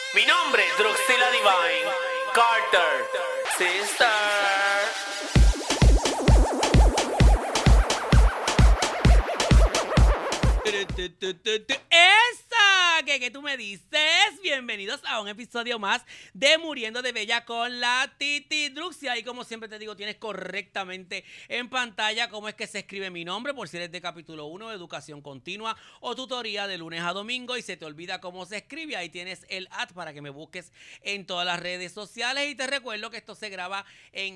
Mi nombre es Druxila Divine Carter, sister. ¡Esa! ¿Qué tú me dices? Bienvenidos a un episodio más de Muriendo de Bella con la Titi Druxia. Y como siempre te digo, tienes correctamente en pantalla cómo es que se escribe mi nombre, por si eres de capítulo 1, educación continua o tutoría de lunes a domingo y se te olvida cómo se escribe. Ahí tienes el ad para que me busques en todas las redes sociales. Y te recuerdo que esto se graba en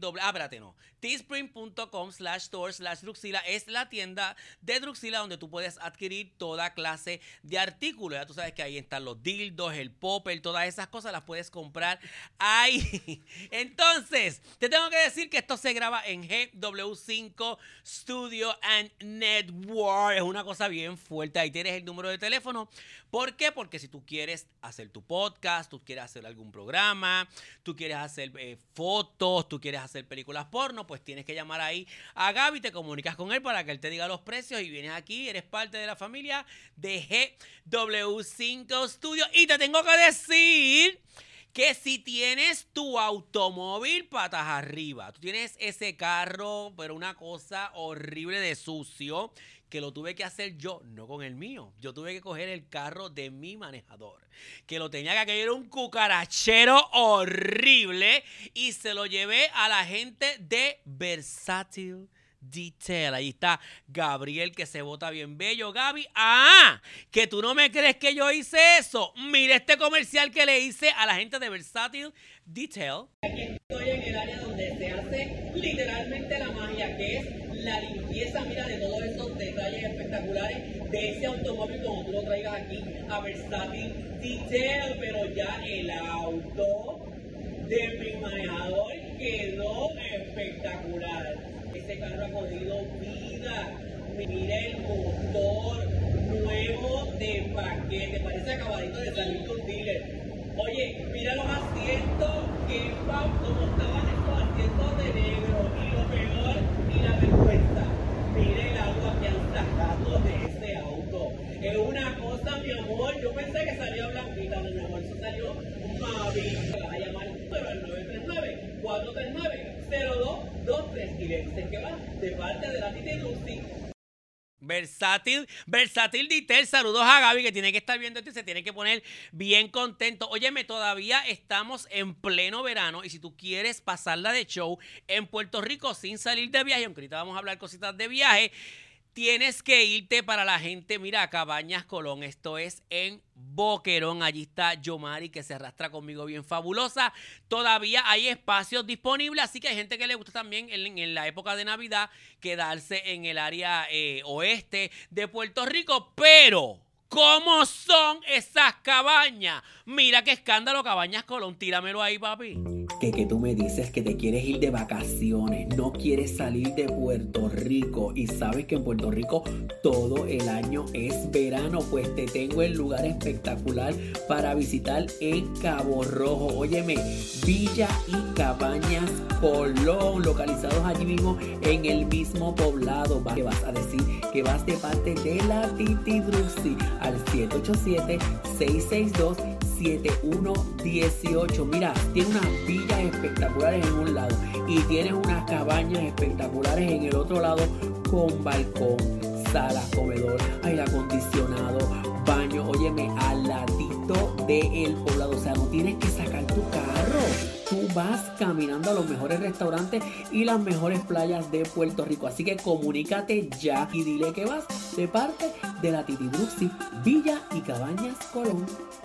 teespring.com/store/Druxila. Es la tienda de Druxila donde tú puedes adquirir toda clase de artículos. Ya tú sabes que ahí están los dildos, el popper, todas esas cosas las puedes comprar ahí. Entonces, te tengo que decir que esto se graba en GW5 Studio and Network. Es una cosa bien fuerte. Ahí tienes el número de teléfono. ¿Por qué? Porque si tú quieres hacer tu podcast, tú quieres hacer algún programa, tú quieres hacer fotos, tú quieres hacer películas porno, pues tienes que llamar ahí a Gaby, te comunicas con él para que él te diga los precios y vienes aquí, eres parte de la familia de GW5 Studio. Y te tengo que decir que si tienes tu automóvil patas arriba, tú tienes ese carro, pero una cosa horrible de sucio, que lo tuve que hacer yo, no con el mío. Yo tuve que coger el carro de mi manejador, que lo tenía que aquello era un cucarachero horrible, y se lo llevé a la gente de Versatile Detail. Ahí está Gabriel, que se bota bien bello. Gaby, que tú no me crees que yo hice eso. Mira este comercial que le hice a la gente de Versatile Detail. Aquí estoy en el área donde se hace literalmente la magia, que es la limpieza, mira, de todos esos detalles espectaculares de ese automóvil cuando tú lo traigas aquí a Versatile Detail. Pero ya el auto de mi manejador quedó espectacular. Ese carro ha cogido vida. Mira el motor nuevo de paquete. Parece acabadito de salir de un dealer. Oye, mira los asientos. Que como estaban estos asientos de negro. Y lo peor y la vergüenza. Mira el agua que han sacado de ese auto. Es una cosa, mi amor. Yo pensé que salía blanquita, mi amor. Eso salió Mavi. Te vas a llamar al 939-439-0223 y le dices que va de parte de la Titi Lucy. Versatile Detail, saludos a Gaby, que tiene que estar viendo esto y se tiene que poner bien contento. Óyeme, todavía estamos en pleno verano y si tú quieres pasarla de show en Puerto Rico sin salir de viaje, aunque ahorita vamos a hablar cositas de viaje, tienes que irte para la gente, mira, a Cabañas Colón. Esto es en Boquerón. Allí está Yomari, que se arrastra conmigo bien fabulosa. Todavía hay espacios disponibles, así que hay gente que le gusta también en la época de Navidad quedarse en el área oeste de Puerto Rico. Pero ¿cómo son esas cabañas? Mira qué escándalo, Cabañas Colón. Tíramelo ahí, papi. Que tú me dices que te quieres ir de vacaciones, no quieres salir de Puerto Rico y sabes que en Puerto Rico todo el año es verano, pues te tengo el lugar espectacular para visitar en Cabo Rojo. Óyeme, Villa y Cabañas Colón, localizados allí mismo en el mismo poblado. ¿Qué vas a decir? Que vas de parte de la Titi Druxy al 787-662-7118. Mira, tiene unas villas espectaculares en un lado y tienes unas cabañas espectaculares en el otro lado con balcón, sala, comedor, aire acondicionado, baño. Óyeme, al ladito del poblado. O sea, no tienes que sacar tu carro. Tú vas caminando a los mejores restaurantes y las mejores playas de Puerto Rico. Así que comunícate ya y dile que vas de parte de la Titi Druxy, Villa y Cabañas Colón.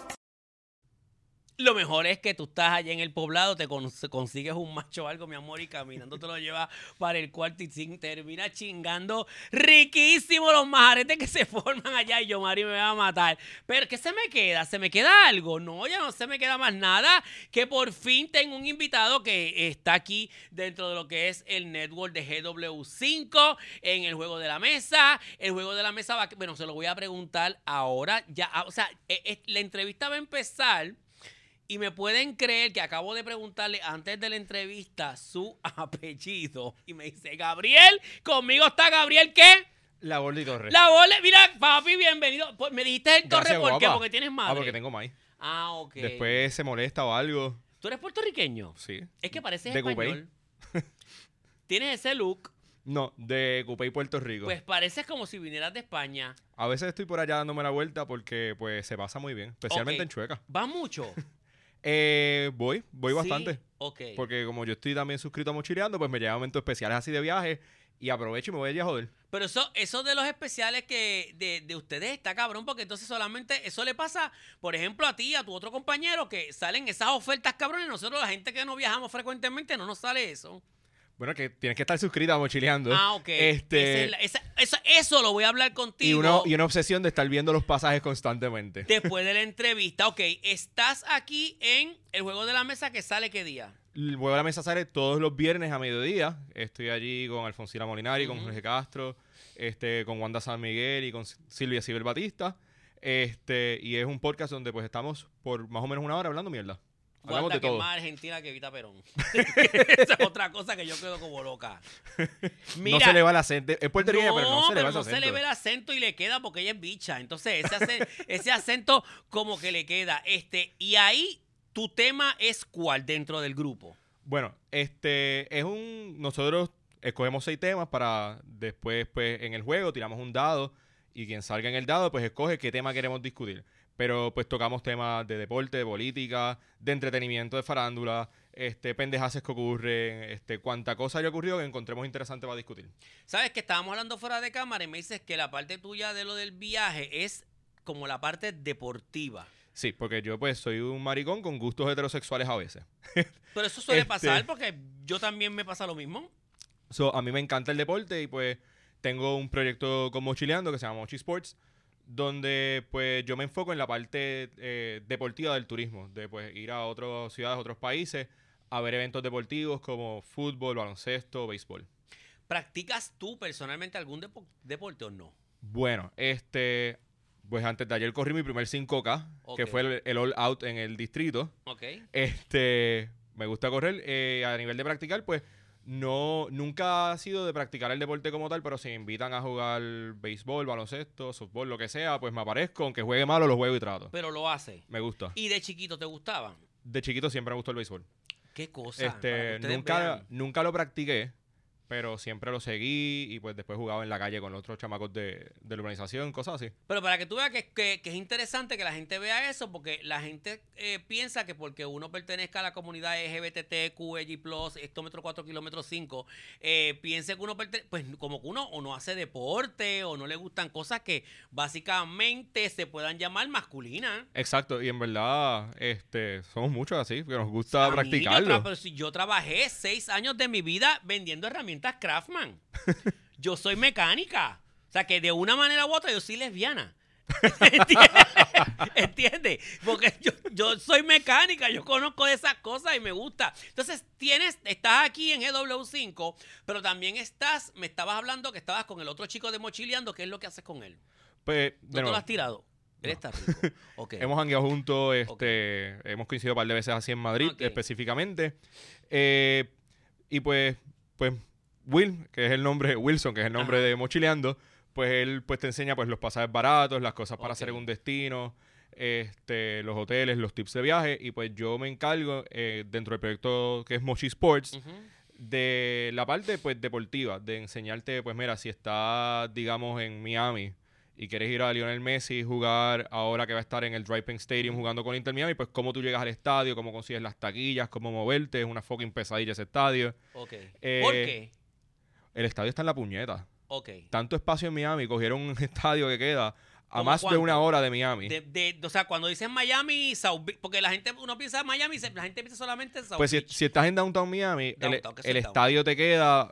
Lo mejor es que tú estás allá en el poblado, te consigues un macho o algo, mi amor, y caminando te lo llevas para el cuarto y termina chingando riquísimo los majaretes que se forman allá. Y yo, Mari, me va a matar. Pero ¿qué se me queda? ¿Se me queda algo? No, ya no se me queda más nada. Que por fin tengo un invitado que está aquí dentro de lo que es el network de GW5 en el Juego de la Mesa. El Juego de la Mesa va, bueno, se lo voy a preguntar ahora. Ya, o sea, la entrevista va a empezar. Y me pueden creer que acabo de preguntarle antes de la entrevista su apellido. Y me dice, Gabriel, conmigo está Gabriel, ¿qué? La Bordi Torres. La Bordi, mira, papi, bienvenido. Pues me dijiste el Torres, Gracias, ¿por qué? guapa. Porque tienes madre. Porque tengo maíz. Ah, ok. Después se molesta o algo. ¿Tú eres puertorriqueño? Sí. Es que pareces De Cupey. español. Tienes ese look, No, de Cupey, Puerto Rico. pues pareces como si vinieras de España. A veces estoy por allá dándome la vuelta porque pues se pasa muy bien, especialmente Ok. en Chueca. ¿Va mucho? Voy Sí, bastante. Ok. Porque como yo estoy también suscrito a Mochileando, pues me llegan momentos especiales así de viaje y aprovecho y me voy allí a joder. Pero eso de los especiales que de ustedes está cabrón, porque entonces solamente eso le pasa, por ejemplo, a ti, a tu otro compañero, que salen esas ofertas cabrones. Nosotros, la gente que no viajamos frecuentemente, no nos sale eso. Bueno, que tienes que estar suscrito a Mochileando. Ah, ok. Eso lo voy a hablar y contigo una obsesión de estar viendo los pasajes constantemente. después de la entrevista. Ok, estás aquí en el juego de la mesa que sale ¿qué día? El Juego de la Mesa sale todos los viernes a mediodía. Estoy allí con Alfonsina Molinari, con Ujú. Jorge Castro, con Wanda San Miguel y con Silvia Cibel Batista. Y es un podcast donde pues estamos por más o menos una hora hablando mierda. Hablamos Wanda, de que es todo. más argentina que Evita Perón. Esa es otra cosa que yo quedo como loca. No se le va el acento. Es puertorriqueña, pero no se le va pero ese no se le acento. ve el acento y le queda porque ella es bicha. Entonces, ese acento como que le queda. Y ahí, ¿tu tema es cuál dentro del grupo? Bueno, nosotros escogemos 6 temas para después, pues, en el juego tiramos un dado y quien salga en el dado, pues, escoge qué tema queremos discutir. Pero, pues, tocamos temas de deporte, de política, de entretenimiento, de farándula, pendejaces que ocurren, cuánta cosa haya ocurrido que encontremos interesante para discutir. ¿Sabes que estábamos hablando fuera de cámara y me dices que la parte tuya de lo del viaje es como la parte deportiva? Sí, porque yo, pues, soy un maricón con gustos heterosexuales a veces. Pero eso suele pasar porque yo también me pasa lo mismo. A mí me encanta el deporte y, pues, tengo un proyecto con Mochileando que se llama Mochi Sports, donde pues yo me enfoco en la parte deportiva del turismo, de pues ir a otras ciudades, otros países, a ver eventos deportivos como fútbol, baloncesto, béisbol. ¿Practicas tú personalmente algún deporte o no? Bueno, pues antes de ayer corrí mi primer 5K, Ok. que fue el All Out en el distrito. Ok. Me gusta correr. A nivel de practicar, pues nunca ha sido de practicar el deporte como tal, pero si me invitan a jugar béisbol, baloncesto, softball, lo que sea, pues me aparezco, aunque juegue malo, lo juego y trato. Pero lo hace. Me gusta. ¿Y de chiquito te gustaba? De chiquito siempre me gustó el béisbol. ¿Qué cosa? Para que ustedes vean. Nunca lo practiqué, pero siempre lo seguí y pues después jugaba en la calle con otros chamacos de la urbanización, cosas así. Pero para que tú veas que es interesante que la gente vea eso, porque la gente piensa que porque uno pertenezca a la comunidad LGBTQI+, hectómetro 4 kilómetros 5, piense que uno pues como que uno o no hace deporte o no le gustan cosas que básicamente se puedan llamar masculinas. Exacto, y en verdad somos muchos así, que nos gusta A mí, practicarlo. pero si yo trabajé 6 años de mi vida vendiendo herramientas Craftman. Yo soy mecánica. O sea que de una manera u otra yo soy lesbiana. ¿Entiendes? Porque yo soy mecánica, yo conozco de esas cosas y me gusta. Entonces, estás aquí en GW5, pero también me estabas hablando que estabas con el otro chico de Mochileando. ¿Qué es lo que haces con él? Pues, ¿No de te lo nuevo, has tirado? Él está rico. Okay. hemos hangueado juntos, Ok. hemos coincidido un par de veces así en Madrid, Ok. específicamente. Y pues Wilson, que es el nombre Ajá. de Mochileando, pues él pues te enseña pues los pasajes baratos, las cosas para Ok. hacer en un destino, los hoteles, los tips de viaje, y pues yo me encargo dentro del proyecto que es Mochi Sports, Ujú. de la parte pues deportiva, de enseñarte pues mira, si estás digamos en Miami y quieres ir a Lionel Messi jugar ahora que va a estar en el Driving Stadium jugando con Inter Miami, pues cómo tú llegas al estadio, cómo consigues las taquillas, cómo moverte, es una fucking pesadilla ese estadio. Ok. Eh, ¿Por qué? El estadio está en la puñeta. Ok. Tanto espacio en Miami, cogieron un estadio que queda a ¿Cómo más de cuánto? una hora de Miami. O sea, cuando dicen Miami, South Beach, porque uno piensa en Miami, la gente piensa solamente en South Pues Beach. si estás en Downtown Miami, Downtown, ¿qué es el Downtown? estadio te queda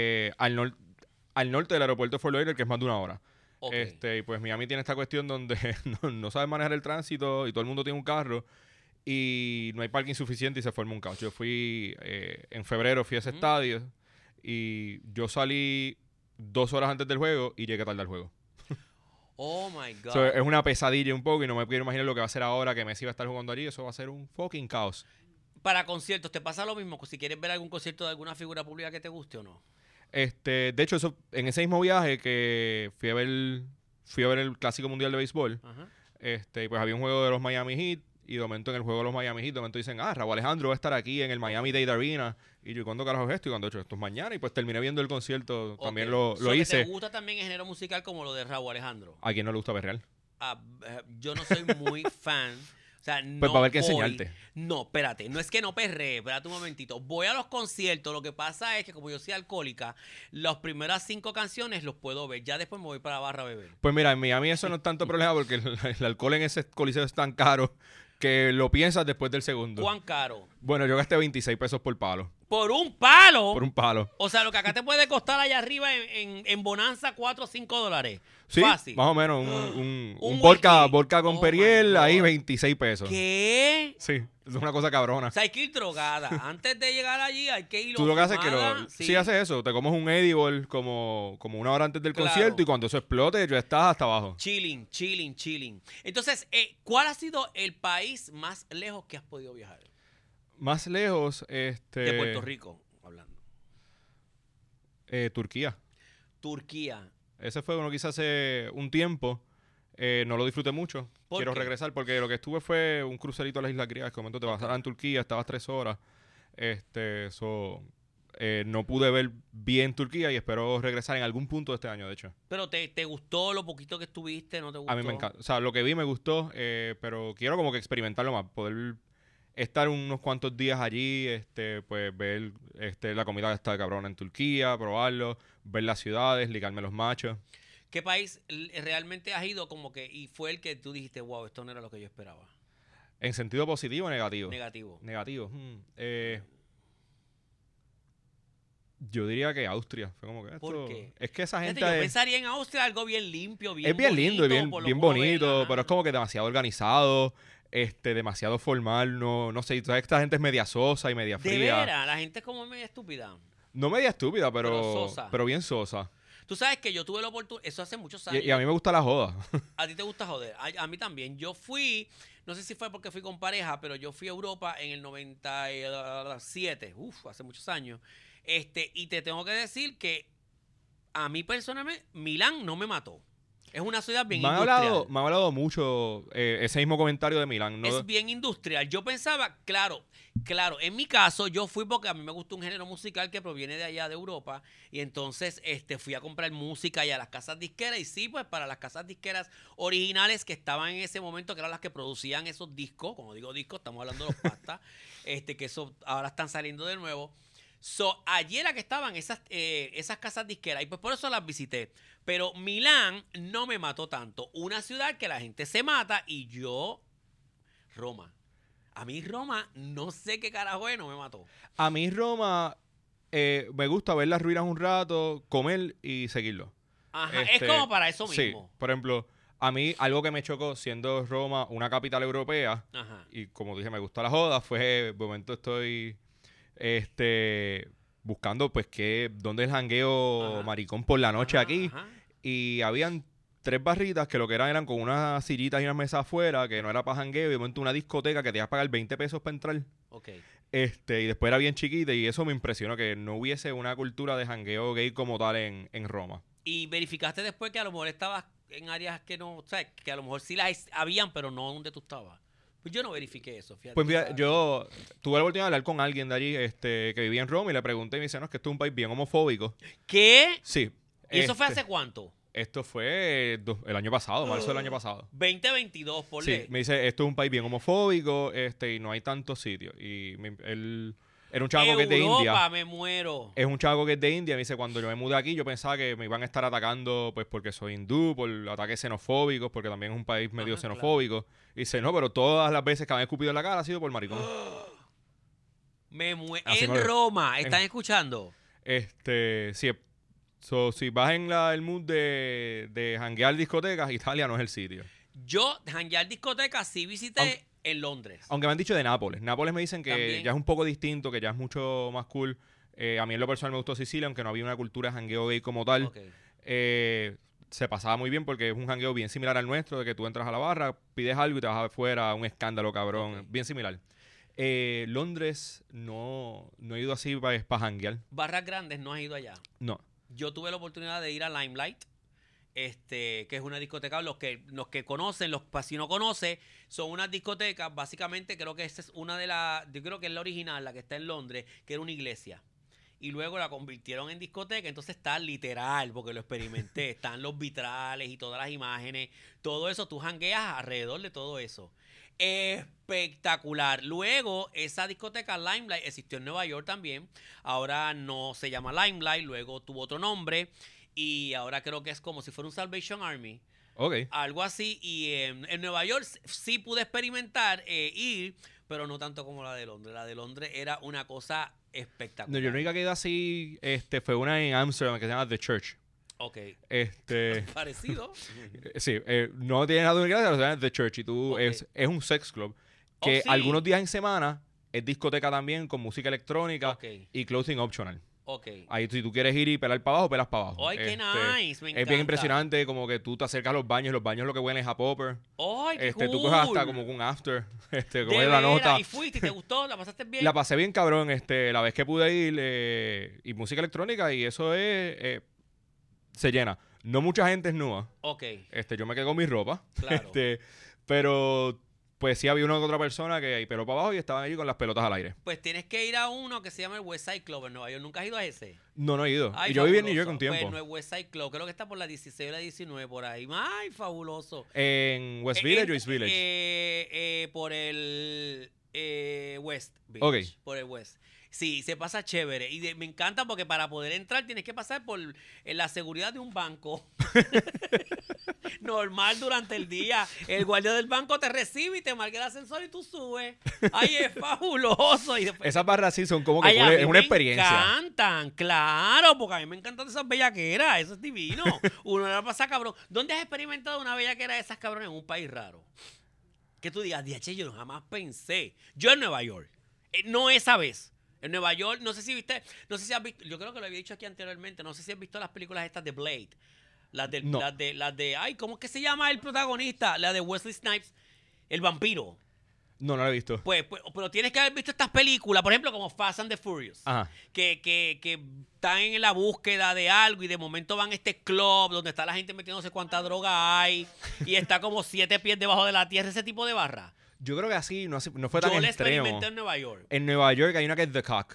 al norte del aeropuerto de Fort Lauderdale, que es más de una hora. Ok. Y pues Miami tiene esta cuestión donde no sabes manejar el tránsito y todo el mundo tiene un carro y no hay parking suficiente y se forma un caos. Yo fui en febrero, fui a ese Ujú. estadio y yo salí 2 horas antes del juego y llegué tarde al juego. Oh my God. So, es una pesadilla un poco y no me quiero imaginar lo que va a ser ahora que Messi va a estar jugando allí. Eso va a ser un fucking caos. Para conciertos, ¿te pasa lo mismo? Si quieres ver algún concierto de alguna figura pública que te guste o no. De hecho, en ese mismo viaje que fui a ver el Clásico Mundial de Béisbol, Ajá. pues había un juego de los Miami Heat y de momento en el juego de los Miami Heat, de momento dicen, Raúl Alejandro va a estar aquí en el Miami Dade Arena. Y yo, ¿cuándo carajo es esto? Y cuando he hecho esto es mañana. Y pues terminé viendo el concierto, también lo hice. ¿Te gusta también el género musical como lo de Raúl Alejandro? ¿A quién no le gusta Berreal? Yo no soy muy fan. O sea, no Pues va a haber que voy. enseñarte. No, espérate, no es que no perree, espérate un momentito. Voy a los conciertos, lo que pasa es que como yo soy alcohólica, las primeras 5 canciones los puedo ver, ya después me voy para la barra a beber. Pues mira, en Miami eso no es tanto problema porque el alcohol en ese coliseo es tan caro que lo piensas después del segundo. ¿Cuán caro? Bueno, yo gasté 26 pesos por palo. ¿Por un palo? Por un palo. O sea, lo que acá te puede costar allá arriba en Bonanza, $4 o $5. Sí, Fácil. más o menos. Un Un vodka whisky. con Oh, Periel, my ahí God. 26 pesos. ¿Qué? Sí, es una cosa cabrona. O sea, hay que ir drogada. Antes de llegar allí hay que ir Tú lo que haces es que fumada. sí haces eso, te comes un edible como una hora antes del Claro. concierto y cuando eso explote ya estás hasta abajo. Chilling. Entonces, ¿cuál ha sido el país más lejos que has podido viajar? Más lejos, De Puerto Rico, hablando. Turquía. Turquía. Ese fue uno que hice hace un tiempo. No lo disfruté mucho. ¿Por Quiero qué? regresar porque lo que estuve fue un crucerito a las Islas Griegas. Que de momento te vas en Turquía, estabas 3 horas. No pude ver bien Turquía y espero regresar en algún punto de este año, de hecho. Pero ¿te gustó lo poquito que estuviste? ¿No te gustó? A mí me encanta. O sea, lo que vi me gustó, pero quiero como que experimentarlo más. Poder estar unos cuantos días allí, pues ver la comida que está cabrona en Turquía, probarlo, ver las ciudades, ligarme los machos. ¿Qué país realmente has ido como que y fue el que tú dijiste, wow, esto no era lo que yo esperaba? ¿En sentido positivo o negativo? Negativo. Negativo. Yo diría que Austria. Fue como que esto... ¿Por qué? Es que esa Fíjate, gente... yo pensaría en Austria algo bien limpio, bien Es bien lindo y bonito, bien, por lo bien que uno ve, bonito, ajá. pero es como que demasiado organizado, demasiado formal, no sé, tú sabes que esta gente es media sosa y media De fría. veras, la gente es como medio estúpida. No media estúpida, Pero pero sosa. bien sosa. Tú sabes que yo tuve la oportunidad, eso hace muchos años. Y a mí me gusta la joda. A ti te gusta joder. A mí también. Yo fui, no sé si fue porque fui con pareja, pero yo fui a Europa en el 97. Hace muchos años. Y te tengo que decir que a mí personalmente, Milán no me mató. Es una ciudad bien industrial. Me han hablado mucho ese mismo comentario de Milán. ¿No? Es bien industrial. Yo pensaba, claro, en mi caso yo fui porque a mí me gusta un género musical que proviene de allá de Europa y entonces fui a comprar música y a las casas disqueras y sí, pues para las casas disqueras originales que estaban en ese momento, que eran las que producían esos discos, como digo discos, estamos hablando de los pastas, que eso ahora están saliendo de nuevo. Allí era que estaban esas casas disqueras y pues por eso las visité. Pero Milán no me mató tanto. Una ciudad que la gente se mata y Roma. A mí Roma, no sé qué carajo es, no me mató. A mí Roma me gusta ver las ruinas un rato, comer y seguirlo. Ajá, es como para eso mismo. Sí, por ejemplo, a mí algo que me chocó siendo Roma una capital europea, Ajá. y como dije, me gusta la joda, fue, de momento estoy buscando pues dónde el jangueo Ajá. maricón por la noche aquí, Ajá. y habían 3 barritas que lo que eran con unas sillitas y unas mesas afuera, que no era para jangueo, y de momento una discoteca que te ibas a pagar 20 pesos para entrar. Ok. Y después era bien chiquita y eso me impresionó, que no hubiese una cultura de jangueo gay como tal en Roma. Y verificaste después que a lo mejor estabas en áreas que no, o sea, que a lo mejor sí las habían, pero no donde tú estabas. Pues yo no verifiqué eso, fíjate. Pues mira, yo tuve la oportunidad de hablar con alguien de allí que vivía en Roma y le pregunté y me dice, no, es que esto es un país bien homofóbico. ¿Qué? Sí. ¿Y eso fue hace cuánto? Esto fue el año pasado, marzo del año pasado. 2022, por Sí, me dice, esto es un país bien homofóbico y no hay tantos sitios. Y él era un chavo que es de India. Europa, me muero. Es un chavo que es de India. Me dice, cuando yo me mudé aquí, yo pensaba que me iban a estar atacando pues porque soy hindú, por ataques xenofóbicos, porque también es un país medio Ajá, xenofóbico. Y dice, no, pero todas las veces que me han escupido en la cara ha sido por maricón. Me muero. Así En me- Roma, ¿están escuchando? Sí. Si vas en el mood de janguear discotecas, Italia no es el sitio. Yo, janguear discotecas, sí visité Aunque- en Londres. Aunque me han dicho de Nápoles. Nápoles me dicen que También. ya es un poco distinto, que ya es mucho más cool. A mí en lo personal me gustó Sicilia, aunque no había una cultura de jangueo gay como tal. Ok. Se pasaba muy bien porque es un jangueo bien similar al nuestro, de que tú entras a la barra, pides algo y te vas afuera, un escándalo cabrón, Ok. bien similar. Londres no he ido así para janguear. Barras Grandes, no has ido allá. No. Yo tuve la oportunidad de ir a Limelight que es una discoteca, los que conocen, si no conocen, son unas discotecas, básicamente creo que esta es una de las, yo creo que es la original, la que está en Londres, que era una iglesia. Y luego la convirtieron en discoteca, entonces está literal, porque lo experimenté, están los vitrales y todas las imágenes, todo eso, tú jangueas alrededor de todo eso. Espectacular. Luego, esa discoteca Limelight existió en Nueva York también, ahora no se llama Limelight, luego tuvo otro nombre, y ahora creo que es como si fuera un Salvation Army. Ok. Algo así. Y en Nueva York sí pude experimentar ir, pero no tanto como la de Londres. La de Londres era una cosa espectacular. No, yo la única que he ido así fue una en Amsterdam que se llama The Church. Ok. Parecido. Parecido. Sí, no tiene nada de universidad, pero se llama The Church y tú Ok. es un sex club que Oh, sí. algunos días en semana es discoteca también con música electrónica Ok. y clothing optional. Ok. Ahí si tú quieres ir y pelar para abajo, pelas para abajo. ¡Ay, qué nice! Me Es bien encanta. impresionante, como que tú te acercas a los baños lo que huelen es a popper. ¡Ay, qué Tú cool! coges hasta como un after, De como es la veras, nota. ¿y fuiste? ¿Te gustó? ¿La pasaste bien? La pasé bien cabrón, la vez que pude ir, y música electrónica, y eso se llena. No mucha gente es nueva. Ok, Yo me quedé con mi ropa. claro. Pero pues sí había una u otra persona que peló para abajo y estaban allí con las pelotas al aire. Pues tienes que ir a uno que se llama el West Side Club en Nueva York. ¿Nunca has ido a ese? No he ido. Ay, Y yo viví en New fabuloso. York un tiempo. Pues no es West Side Club. Creo que está por la 16 o la 19 por ahí. ¡Ay, fabuloso! ¿En West Village o East Village? Por el West Village. Ok. Por el West. Sí, se pasa chévere. Y me encanta porque para poder entrar tienes que pasar por la seguridad de un banco. Normal durante el día. El guardia del banco te recibe y te marca el ascensor y tú subes. ¡Ay, es fabuloso! Y después, Esas barras sí son como que ay, a mí es una me experiencia. encantan, claro, porque a mí me encantan esas bellaqueras, eso es divino. Uno la pasa cabrón. ¿Dónde has experimentado una bellaquera de esas cabrones en un país raro? Que tú digas, diache, yo jamás pensé. Yo en Nueva York, no esa vez. En Nueva York, no sé si has visto, yo creo que lo había dicho aquí anteriormente, no sé si has visto las películas estas de Blade. No. Las de, ay, ¿cómo es que se llama el protagonista? La de Wesley Snipes, el vampiro. No lo he visto. Pues, pero tienes que haber visto estas películas, por ejemplo, como Fast and the Furious. Ajá. Que están en la búsqueda de algo y de momento van a este club donde está la gente metiéndose cuánta droga hay y está como 7 pies debajo de la tierra, ese tipo de barra. Yo creo que así no fue tan Yo la extremo. experimenté en Nueva York. En Nueva York hay una que es The Cock.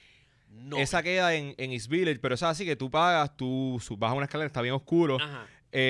No. Esa queda en East Village, pero esa así que tú pagas, tú bajas una escalera, está bien oscuro. Ajá.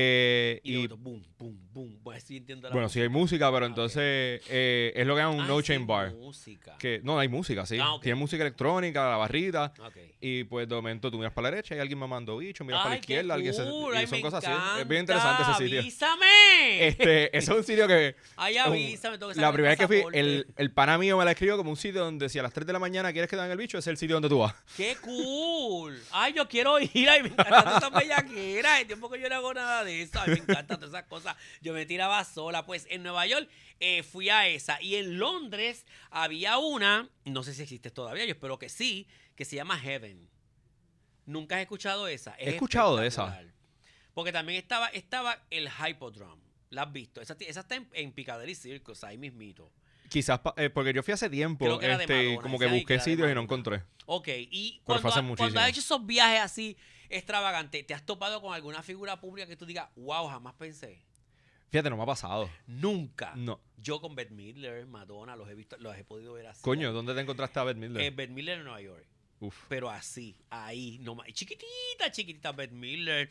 Y Y otro, boom, boom, boom. Pues así entiendo la bueno, sí hay música, pero Ah, ok. entonces es lo que llaman un no chain sí, bar. música. Que no hay música, sí. Ah, ok. Tiene música electrónica, la barrita. Ok. Y pues de momento tú miras para la derecha y alguien mamando bicho, miras para la Ay, qué izquierda, alguien cool, y ay, son me cosas encanta. así. Es bien interesante ese sitio. ¡Avísame! Ese es un sitio que Ay, avísame. Tengo que la sacar primera vez que fui, pasaporte. el pana mío me la escribió como un sitio donde si a las 3 de la mañana quieres que te den el bicho, ese es el sitio donde tú vas. ¡Qué cool! Ay, yo quiero ir. Ay, me encantan esas bellaqueras. El tiempo que yo no hago nada de eso. Ay, me encantan todas esas cosas. Yo me tiraba sola. Pues en Nueva York fui a esa. Y en Londres había una, no sé si existe todavía, yo espero que sí, que se llama Heaven. ¿Nunca has escuchado esa? He escuchado de espectacular. Porque también estaba el Hypodrome. ¿La has visto? Esa está en Piccadilly Circus, ahí mismito. Quizás porque yo fui hace tiempo, Creo que era de Madonna, como que esa ahí busqué que era de sitios y no Madonna. encontré. Ok, y Pero fue hace cuando muchísimo. has hecho esos viajes así extravagantes, ¿te has topado con alguna figura pública que tú digas, wow, jamás pensé? Fíjate, no me ha pasado. Nunca. No. Yo con Bette Midler, Madonna, los he podido ver así. Coño, ¿dónde te encontraste a Bette Midler? Bette Midler en Nueva York. Uf. Pero así, ahí, nomás. Chiquitita Bette Midler.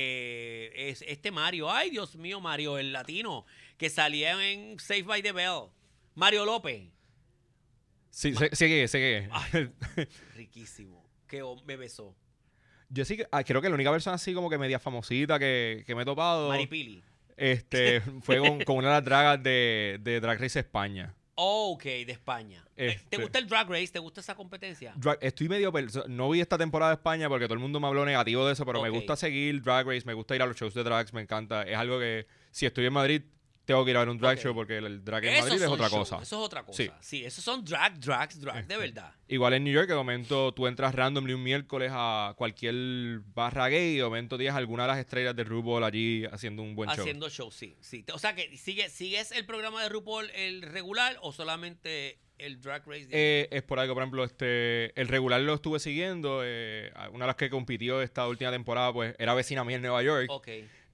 Es Mario, ay Dios mío, Mario, el latino, que salía en Saved by the Bell. Mario López. Sí, sé que es. Ay, riquísimo. Me besó. Yo sí que creo que la única persona así como que media famosita que me he topado Maripili. fue con una de las dragas de Drag Race España. Oh, ok, de España. ¿Te Este- gusta el Drag Race? ¿Te gusta esa competencia? Estoy medio... No vi esta temporada de España porque todo el mundo me habló negativo de eso, pero me Ok. gusta seguir Drag Race, me gusta ir a los shows de drags, me encanta. Es algo que si estoy en Madrid tengo que ir a ver un drag Ok. show porque el drag en Esos Madrid es son otra shows, cosa. Eso es otra cosa. Sí. Sí, esos son drags, de verdad. Igual en New York, que de momento tú entras randomly un miércoles a cualquier barra gay y de momento tienes alguna de las estrellas de RuPaul allí haciendo un buen show. Haciendo shows, sí. O sea, que ¿sigues el programa de RuPaul, el regular, o solamente el Drag Race? Es por algo, por ejemplo, el regular lo estuve siguiendo. Una de las que compitió esta última temporada, pues era vecina mía en Nueva York. Ok.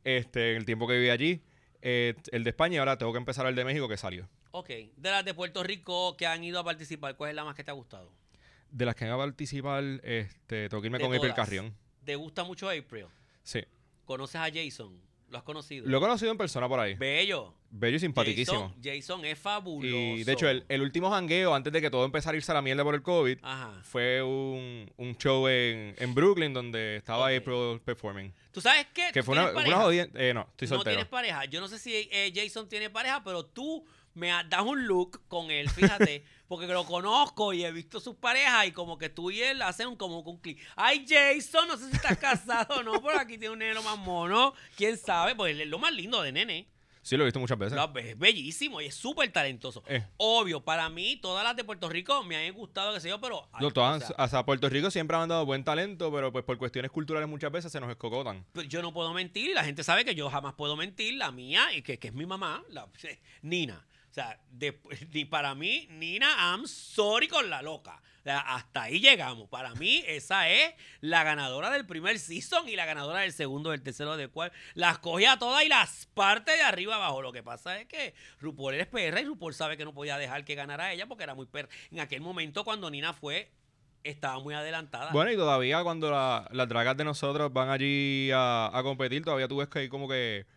en el tiempo que viví allí. El de España y ahora tengo que empezar el de México que salió. Ok. De las de Puerto Rico que han ido a participar, ¿cuál es la más que te ha gustado? De las que van a participar, tengo que irme De con April todas. Carrión. ¿Te gusta mucho April? Sí. ¿Conoces a Jason? ¿Lo has conocido? Lo he conocido en persona por ahí. Bello. Bello y simpaticísimo. Jason es fabuloso. Y de hecho, el último jangueo, antes de que todo empezara a irse a la mierda por el COVID, Ajá. fue un show en Brooklyn donde estaba Ok. April performing. ¿Tú sabes qué? Que ¿Tú fue tienes una pareja? jodida. No, estoy No soltero. tienes pareja. Yo no sé si Jason tiene pareja, pero tú me das un look con él, fíjate, porque lo conozco y he visto sus parejas y como que tú y él hacen como un clic. Ay, Jason, no sé si estás casado o no, pero aquí tiene un nene más mono. ¿Quién sabe? Pues él es lo más lindo de nene. Sí, lo he visto muchas veces. Es bellísimo y es súper talentoso. Eh. Obvio, para mí, todas las de Puerto Rico me han gustado, qué sé yo, pero... ay, O sea, Puerto Rico siempre han dado buen talento, pero pues por cuestiones culturales muchas veces se nos escocotan. Pero yo no puedo mentir y la gente sabe que yo jamás puedo mentir. La mía, y que es mi mamá, Nina. O sea, ni para mí, Nina, I'm sorry con la loca. O sea, hasta ahí llegamos. Para mí, esa es la ganadora del primer season y la ganadora del segundo, del tercero, del cual las coge a todas y las parte de arriba abajo. Lo que pasa es que RuPaul es perra y RuPaul sabe que no podía dejar que ganara ella porque era muy perra. En aquel momento, cuando Nina fue, estaba muy adelantada. Bueno, y todavía cuando las dragas de nosotros van allí a competir, todavía tú ves que hay como que...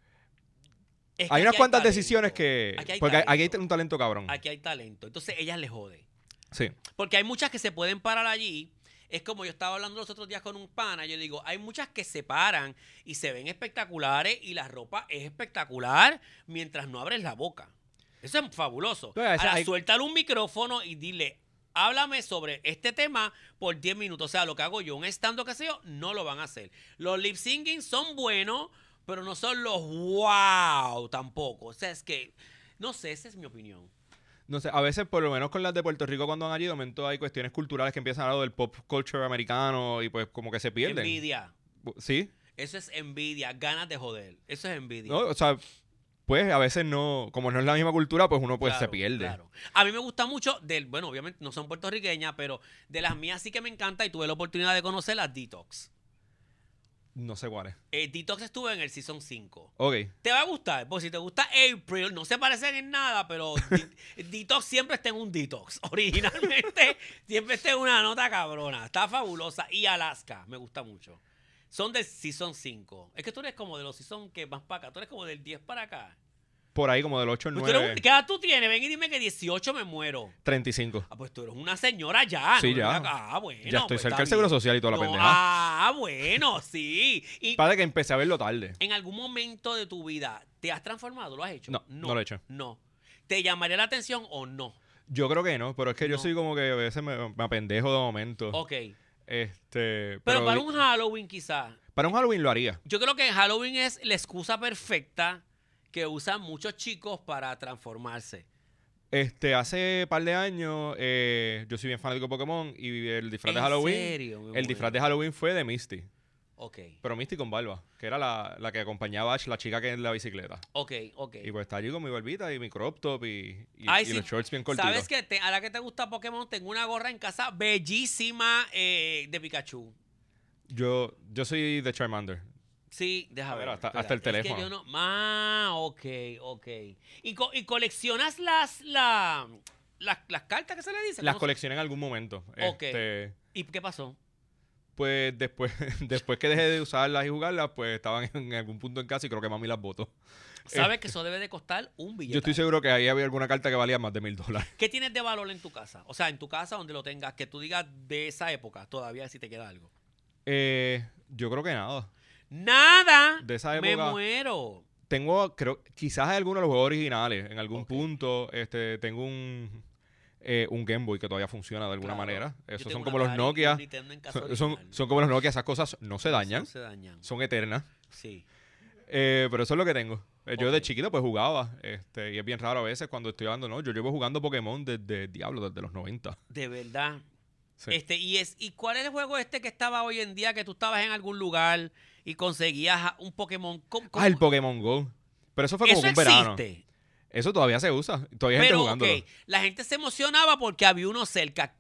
Es que Hay aquí unas cuantas talento. decisiones que... Aquí hay porque aquí hay talento. un talento cabrón. Aquí hay talento. Entonces, ellas le jode. Sí. Porque hay muchas que se pueden parar allí. Es como yo estaba hablando los otros días con un pana. Yo digo, hay muchas que se paran y se ven espectaculares y la ropa es espectacular mientras no abres la boca. Eso es fabuloso. Pero, o sea, Ahora, suéltale un micrófono y dile, háblame sobre este tema por 10 minutos. O sea, lo que hago yo, un stand-up que sé yo, no lo van a hacer. Los lip syncing son buenos, pero no son los wow tampoco. O sea, es que, no sé, esa es mi opinión. No sé, a veces, por lo menos con las de Puerto Rico, cuando van allí, de momento hay cuestiones culturales que empiezan a hablar del pop culture americano y pues como que se pierden. Envidia. Sí. Eso es envidia, ganas de joder. Eso es envidia. No, o sea, pues a veces no, como no es la misma cultura, pues uno pues Claro, se pierde. claro. A mí me gusta mucho, bueno, obviamente no son puertorriqueñas, pero de las mías sí que me encanta y tuve la oportunidad de conocer las Detox. No sé cuál es. Detox estuvo en el Season 5. Ok. Te va a gustar, porque si te gusta April, no se parecen en nada, pero Detox siempre está en un Detox. Originalmente siempre está en una nota cabrona. Está fabulosa. Y Alaska, me gusta mucho. Son del Season 5. Es que tú eres como de los Season que más para acá. Tú eres como del 10 para acá. Por ahí como del 8 al Pues tú eres 9, ¿qué edad tú tienes? Ven y dime que 18 me muero. 35. Ah, pues tú eres una señora ya. Sí, ¿no? ya. Ah, bueno. Ya estoy pues cerca está del Seguro bien. Social y toda la No, pendeja. Ah, bueno, sí. Y Padre que empecé a verlo tarde. en algún momento de tu vida, ¿te has transformado? ¿Lo has hecho? No, no lo he hecho. No. ¿Te llamaría la atención o no? Yo creo que no, pero es que yo No. soy como que a veces me apendejo de momento. Ok. Pero Pero para un Halloween quizás. para un Halloween lo haría. Yo creo que Halloween es la excusa perfecta que usan muchos chicos para transformarse. Hace par de años, yo soy bien fanático de Pokémon y el disfraz de ¿En Halloween. serio? Me El disfraz de muero. Halloween fue de Misty. Ok. Pero Misty con barba, que era la que acompañaba a Ash, la chica que en la bicicleta. Ok. Y pues está allí con mi barbita y mi crop top y Ay, y sí. los shorts bien cortitos. ¿Sabes qué? Ahora que te gusta Pokémon, tengo una gorra en casa bellísima de Pikachu. Yo soy de Charmander. Sí, déjame A ver, ver. hasta espérate. el teléfono. Es que yo no... ok. ¿Y coleccionas las cartas que se le dice? Las ¿Cómo se- coleccioné en algún momento. Ok. ¿Y qué pasó? Pues después que dejé de usarlas y jugarlas, pues estaban en algún punto en casa y creo que mami las botó. ¿Sabes que eso debe de costar un billete? Yo estoy seguro que ahí había alguna carta que valía más de $1,000. ¿Qué tienes de valor en tu casa? O sea, en tu casa donde lo tengas, que tú digas de esa época, todavía si te queda algo. Yo creo que nada. ¡Nada! De esa Me época- muero. Tengo, quizás hay algunos de los juegos originales. En algún Ok. punto, tengo un Game Boy que todavía funciona de alguna Claro. manera. Yo Esos tengo son una como los Atari y un Nokia. Nintendo en casa Son original. como los Nokia. Esas cosas no se dañan. No se dañan. Son eternas. Sí. Pero eso es lo que tengo. Yo Ok. de chiquito pues jugaba. Y es bien raro a veces cuando estoy hablando, ¿no? Yo llevo jugando Pokémon desde desde los 90. De verdad. Sí. ¿Y cuál es el juego que estaba hoy en día que tú estabas en algún lugar y conseguías un Pokémon? El Pokémon Go. Pero eso fue como Eso que un verano. existe. Eso todavía se usa. Todavía hay gente Pero, jugándolo. ok, la gente se emocionaba porque había uno cerca.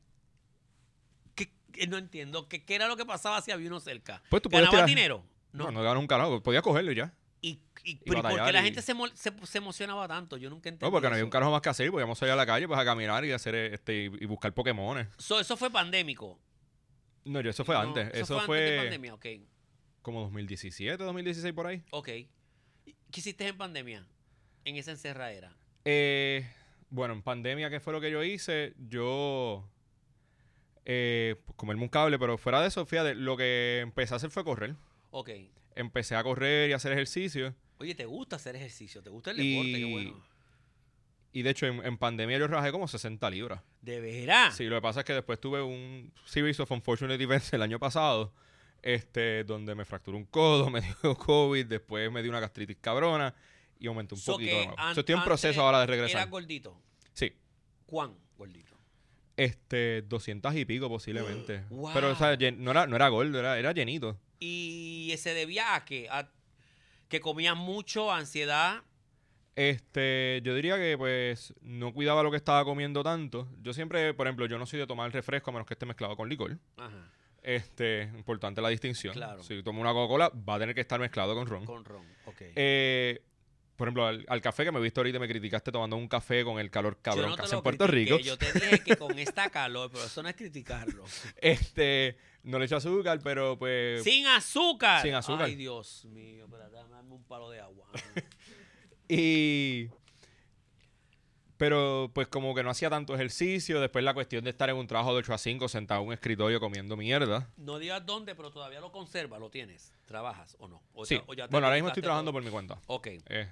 No entiendo. ¿Qué era lo que pasaba si había uno cerca? Pues tú puedes ¿Ganabas tirar- dinero? No, no ganas un carajo. Podías cogerlo y ya. pero ¿y por qué batallar la y- gente se emocionaba tanto? Yo nunca entendí No, porque no había eso. un carajo más que hacer, podíamos salir a la calle pues a caminar y hacer y buscar Pokémones. Eso fue pandémico. No, eso fue No, antes. Eso antes fue de pandemia, ok. como 2017, 2016 por ahí. Ok. ¿Qué hiciste en pandemia? En esa encerradera. Bueno, en pandemia, ¿qué fue lo que yo hice? Yo comerme un cable, pero fuera de eso, fíjate, lo que empecé a hacer fue correr. Ok. Empecé a correr y a hacer ejercicio. Oye, ¿te gusta hacer ejercicio? ¿Te gusta el deporte? Qué bueno. Y de hecho, en pandemia yo rebajé como 60 libras. ¿De veras? Sí, lo que pasa es que después tuve un Series of Unfortunate Events el año pasado, donde me fracturó un codo, me dio COVID, después me dio una gastritis cabrona y aumenté un poquito de nuevo. Estoy en proceso ahora de regresar. ¿Eras gordito? Sí. ¿Cuán gordito? 200 y pico posiblemente. Wow. Pero, o sea, no era gordo, era llenito. ¿Y se debía a qué? ¿A que comías mucho, ansiedad? Yo diría que pues no cuidaba lo que estaba comiendo tanto. Yo siempre, por ejemplo, yo no soy de tomar refresco a menos que esté mezclado con licor. Ajá. Importante la distinción. Claro. Si tomo una Coca-Cola, va a tener que estar mezclado con ron. Con ron, ok. Por ejemplo, al café que me viste ahorita, me criticaste tomando un café con el calor Yo cabrón no que te hace en lo Puerto critiqué, Rico. yo te dije que con esta calor, pero eso no es criticarlo. No le echo azúcar, pero pues... ¡Sin azúcar! Sin azúcar. Ay, Dios mío, espérate, déjame darme un palo de agua. Pero pues como que no hacía tanto ejercicio. Después la cuestión de estar en un trabajo de 8 a 5 sentado en un escritorio comiendo mierda. No digas dónde, pero todavía lo conservas, lo tienes. ¿Trabajas o no? Sí. Ya te Bueno, ahora mismo dedicaste estoy trabajando todo. por mi cuenta. Ok,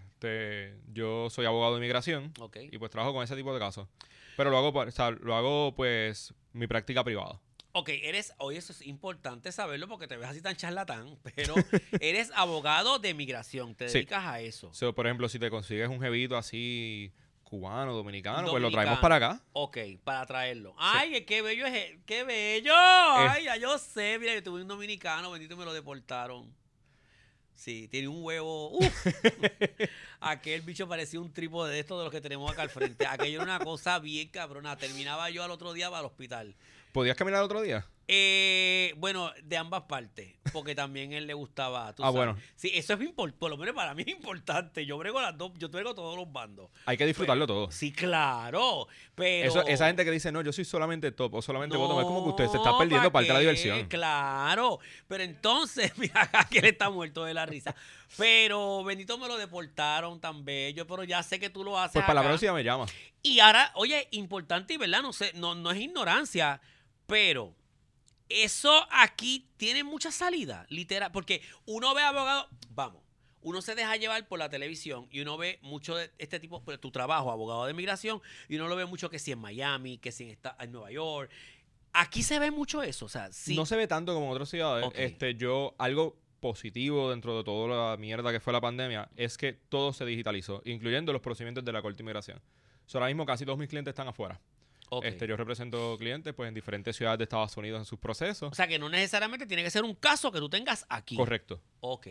Yo soy abogado de inmigración ok. y pues trabajo con ese tipo de casos. Pero lo hago pues mi práctica privada. Ok, oye, eso es importante saberlo porque te ves así tan charlatán, pero eres abogado de migración, te Sí. dedicas a eso. So, por ejemplo, si te consigues un jevito así cubano, dominicano, pues lo Dominicano. traemos para acá. Ok, para traerlo. Ay, qué bello es, qué bello. Eh. Ay, ya yo sé, mira, yo tuve un dominicano, bendito, me lo deportaron. Sí, tiene un huevo. Uf. Aquel bicho parecía un trípode de estos de los que tenemos acá al frente. Aquello era una cosa bien cabrona. Terminaba yo al otro día para el hospital. ¿Podías caminar otro día? Bueno, de ambas partes, porque también él le gustaba. ¿Tú Ah, sabes? bueno. Sí, eso es importante, por lo menos para mí es importante. Yo brego las dos, yo brego todos los bandos. Hay que disfrutarlo todo. Sí, claro, pero... Esa gente que dice, no, yo soy solamente top o solamente bottom, es como que usted se está No, perdiendo ¿pa' parte de la qué? diversión. Claro, pero entonces, mira, que él está muerto de la risa. Pero, bendito, me lo deportaron tan bello, pero ya sé que tú lo haces Pues para la acá. próxima me llama. Y ahora, oye, importante y verdad, no sé, no es ignorancia, pero eso aquí tiene mucha salida, literal, porque uno ve abogados, vamos, uno se deja llevar por la televisión y uno ve mucho de este tipo, pues, tu trabajo, abogado de migración, y uno lo ve mucho que si en Miami, que si en Nueva York. Aquí se ve mucho eso, o sea, sí. No se ve tanto como en otras ciudades. Ok. Algo positivo dentro de toda la mierda que fue la pandemia es que todo se digitalizó, incluyendo los procedimientos de la Corte de Inmigración. Ahora mismo casi todos mis clientes están afuera. Ok. Yo represento clientes pues en diferentes ciudades de Estados Unidos en sus procesos. O sea, que no necesariamente tiene que ser un caso que tú tengas aquí. Correcto. Ok.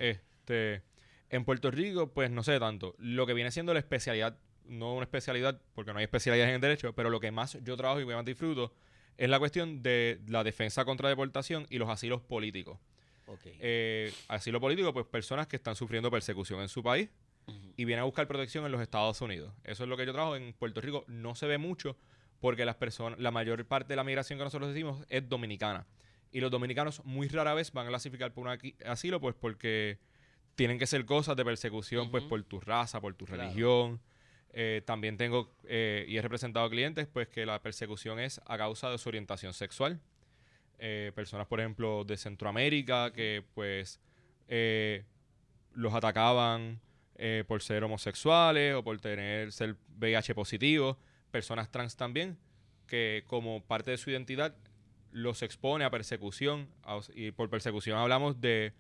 En Puerto Rico, pues no sé tanto. Lo que viene siendo la especialidad, no una especialidad, porque no hay especialidades en el derecho, pero lo que más yo trabajo y más disfruto es la cuestión de la defensa contra deportación y los asilos políticos. Ok. Asilo político, pues personas que están sufriendo persecución en su país Ujú. y vienen a buscar protección en los Estados Unidos. Eso es lo que yo trabajo. En Puerto Rico no se ve mucho porque la mayor parte de la migración que nosotros decimos es dominicana. Y los dominicanos muy rara vez van a clasificar por un asilo, pues porque tienen que ser cosas de persecución, pues Ujú. por tu raza, por tu Claro. religión. También tengo y he representado clientes, pues que la persecución es a causa de su orientación sexual. Personas, por ejemplo, de Centroamérica que pues los atacaban por ser homosexuales o por ser VIH positivos. Personas trans también, que como parte de su identidad los expone a persecución. Y por persecución hablamos de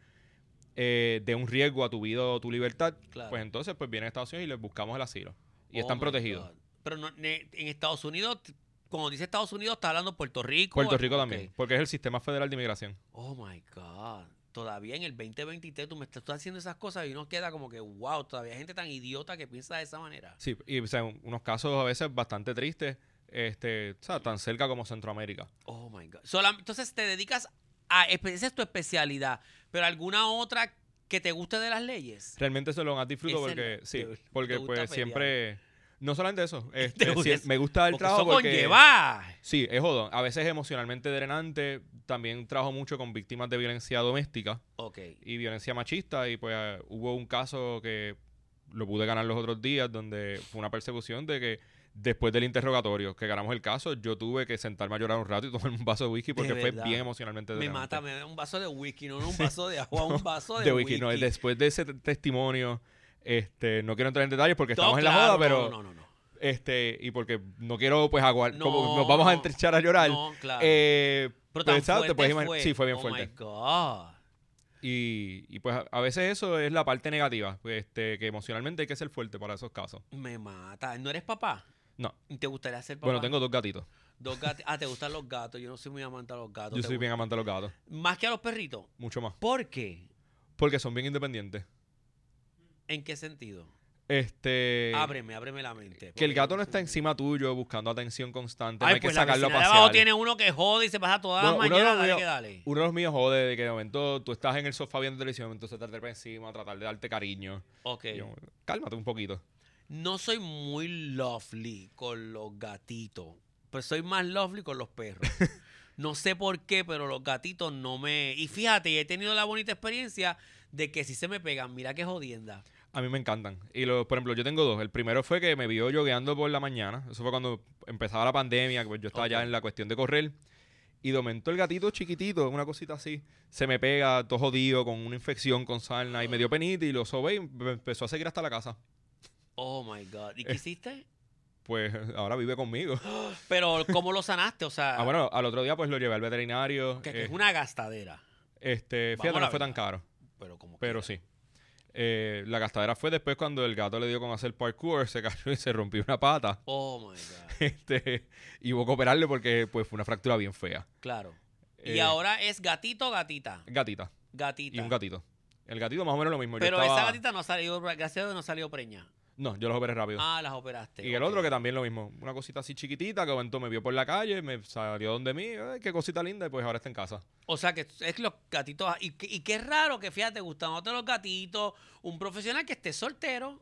un riesgo a tu vida o tu libertad. Claro. Pues entonces pues vienen a Estados Unidos y les buscamos el asilo. Y Oh están my protegidos. God. Pero en Estados Unidos, cuando dice Estados Unidos, está hablando Puerto Rico. Puerto Rico Ok. también, porque es el sistema federal de inmigración. Oh my God. Todavía en el 2023 tú me estás haciendo esas cosas y uno queda como que, wow, todavía hay gente tan idiota que piensa de esa manera. Sí, y o sea, unos casos a veces bastante tristes, o sea, tan cerca como Centroamérica. Oh my God. Entonces te dedicas esa es tu especialidad, pero alguna otra ¿Que te guste de las leyes? Realmente eso es lo más disfruto Ese porque, no- sí, te- porque te gusta pues pelear. siempre, no solamente eso, gusta me gusta el Porque trabajo eso porque, conlleva. sí, es jodón, a veces es emocionalmente drenante, también trabajo mucho con víctimas de violencia doméstica Ok. y violencia machista y pues hubo un caso que lo pude ganar los otros días donde fue una persecución de que después del interrogatorio que ganamos el caso, yo tuve que sentarme a llorar un rato y tomar un vaso de whisky porque fue verdad. bien emocionalmente Me drenante. mata, me da un vaso de whisky, no un vaso de agua, un vaso de, De whisky. No, después de ese testimonio, no quiero entrar en detalles porque estamos en la claro, joda, pero No. y porque no quiero pues No, como nos vamos a entrechar a llorar. No, claro. Pero Pero tan fuerte fue. Sí, fue bien oh fuerte. my God. Y pues a veces eso es la parte negativa, que emocionalmente hay que ser fuerte para esos casos. Me mata. ¿No eres papá? No. ¿Te gustaría ser papá? Bueno, tengo 2 gatitos. Dos gatos. Ah, ¿te gustan los gatos? Yo no soy muy amante a los gatos. Yo ¿Te soy bien gustan? amante de los gatos, ¿Más que a los perritos? mucho más. ¿Por qué? Porque son bien independientes. ¿En qué sentido? Ábreme la mente. Que el porque gato yo no soy está muy- encima tuyo buscando atención constante. Ay, no hay pues que la sacarlo a vecina de pasear. abajo tiene uno que jode y se pasa todas las Bueno, mañanas. Dale que dale. Uno de los míos jode de que de momento tú estás en el sofá viendo televisión, entonces te trepa encima a tratar de darte cariño. Ok. Y yo, cálmate un poquito. No soy muy lovely con los gatitos, pero soy más lovely con los perros. No sé por qué, pero los gatitos no me... Y fíjate, he tenido la bonita experiencia de que si se me pegan, mira qué jodienda. A mí me encantan. Y por ejemplo, yo tengo 2. El primero fue que me vio yogueando por la mañana. Eso fue cuando empezaba la pandemia, pues yo estaba ya Ok. en la cuestión de correr. Y de momento el gatito chiquitito, una cosita así, se me pega todo jodido con una infección con sarna y me dio penita y lo sobé y me empezó a seguir hasta la casa. Oh, my God. ¿Y qué hiciste? Pues ahora vive conmigo. Pero, ¿cómo lo sanaste? O sea, Bueno, al otro día pues lo llevé al veterinario. que es una gastadera. Fíjate, Vamos a la no fue tan verdad. caro, Pero como pero quiera. sí. La gastadera fue después cuando el gato le dio con hacer parkour, se cayó y se rompió una pata. Oh, my God. Y hubo que operarle porque pues fue una fractura bien fea. Claro. Y Eh, ahora es gatito o gatita. Gatita Gatita. y un gatito. El gatito más o menos lo mismo. Yo Pero estaba- esa gatita no ha salido, gracias a Dios, no ha salido preña. No, yo los operé rápido. Ah, las operaste. Y el ok. otro que también lo mismo. Una cosita así chiquitita que de momento me vio por la calle, me salió donde mí. Ay, qué cosita linda y pues ahora está en casa. O sea, que es los gatitos. Y qué raro que, fíjate, gustándote los gatitos, un profesional que esté soltero.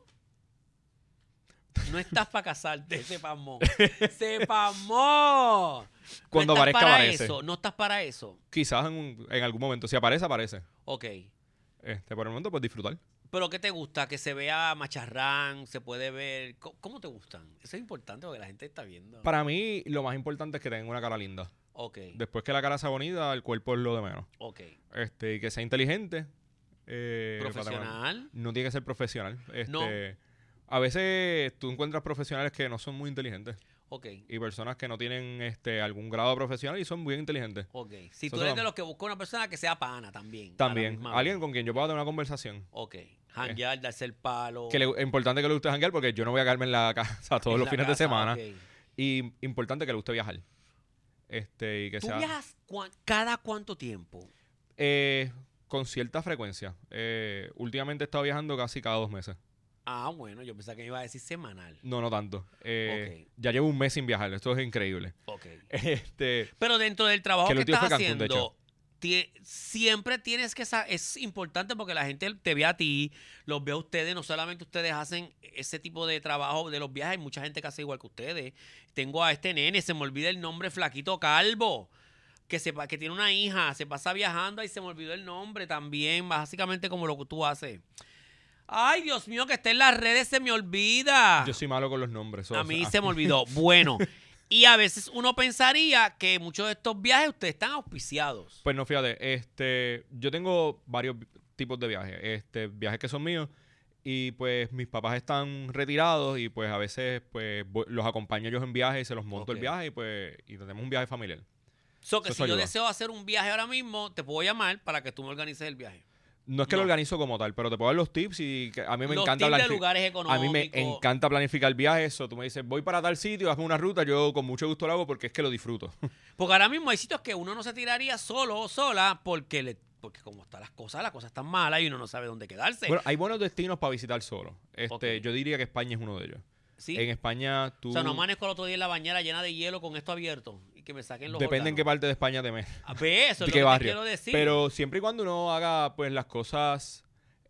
No estás para casarte, se pasmó. ¡Se pasmó! Cuando no estás aparezca, para aparece. eso, no estás para eso. Quizás en algún momento. Si aparece, aparece. Ok. Por el momento, pues disfrutar. ¿Pero qué te gusta? Que se vea macharrán, se puede ver. ¿Cómo te gustan? Eso es importante porque la gente está viendo. Para mí, lo más importante es que tengan una cara linda. Ok, Después que la cara sea bonita, el cuerpo es lo de menos. ok. Y que sea inteligente. Profesional. No tiene que ser profesional. No. A veces tú encuentras profesionales que no son muy inteligentes. Ok, Y personas que no tienen algún grado profesional y son bien inteligentes. ok. Si Eso tú eres son- de los que busca una persona que sea pana también. a la También. misma Alguien vez. con quien yo pueda tener una conversación. Ok. Janguear, darse el palo. Es importante que le guste janguear porque yo no voy a quedarme en la casa todos en los la fines de casa, semana. ok. Y importante que le guste viajar. Y que ¿Tú sea viajas cada cuánto tiempo? con cierta frecuencia. Últimamente he estado viajando casi cada 2 meses. Ah, bueno, yo pensaba que me iba a decir semanal. No tanto. Ok. Ya llevo un mes sin viajar. Esto es increíble. Ok. Pero Pero dentro del trabajo Que el que último estás fue Cancún, de haciendo, siempre tienes que saber, es importante porque la gente te ve a ti, los ve a ustedes, no solamente ustedes hacen ese tipo de trabajo de los viajes, hay mucha gente que hace igual que ustedes. Tengo a este nene, se me olvida el nombre, Flaquito Calvo, que tiene una hija, se pasa viajando y se me olvidó el nombre también, básicamente como lo que tú haces. Ay, Dios mío, que está en las redes se me olvida. yo soy malo con los nombres. A mí se me olvidó. Bueno, y a veces uno pensaría que muchos de estos viajes ustedes están auspiciados. Pues no, fíjate. Yo tengo varios tipos de viajes. Viajes que son míos. Y pues mis papás están retirados y pues a veces pues los acompaño ellos en viaje y se los monto Ok. el viaje y pues tenemos un viaje familiar. So que Eso si yo ayuda. deseo hacer un viaje ahora mismo, te puedo llamar para que tú me organices el viaje. No es que No. lo organizo como tal, pero te puedo dar los tips y a mí me Los encanta tips de planificar. lugares A económicos. mí me encanta planificar viajes. Tú me dices, voy para tal sitio, hazme una ruta. Yo con mucho gusto lo hago porque es que lo disfruto. Porque ahora mismo hay sitios que uno no se tiraría solo o sola porque como están las cosas están malas y uno no sabe dónde quedarse. Bueno, hay buenos destinos para visitar solo. Ok. Yo diría que España es uno de ellos. ¿Sí? En España tú... O sea, no amanezco el otro día en la bañera llena de hielo con esto abierto y que me saquen los Depende en qué órganos. parte de España te metes. Ve, eso es de lo qué que te barrio. quiero decir. Pero siempre y cuando uno haga pues las cosas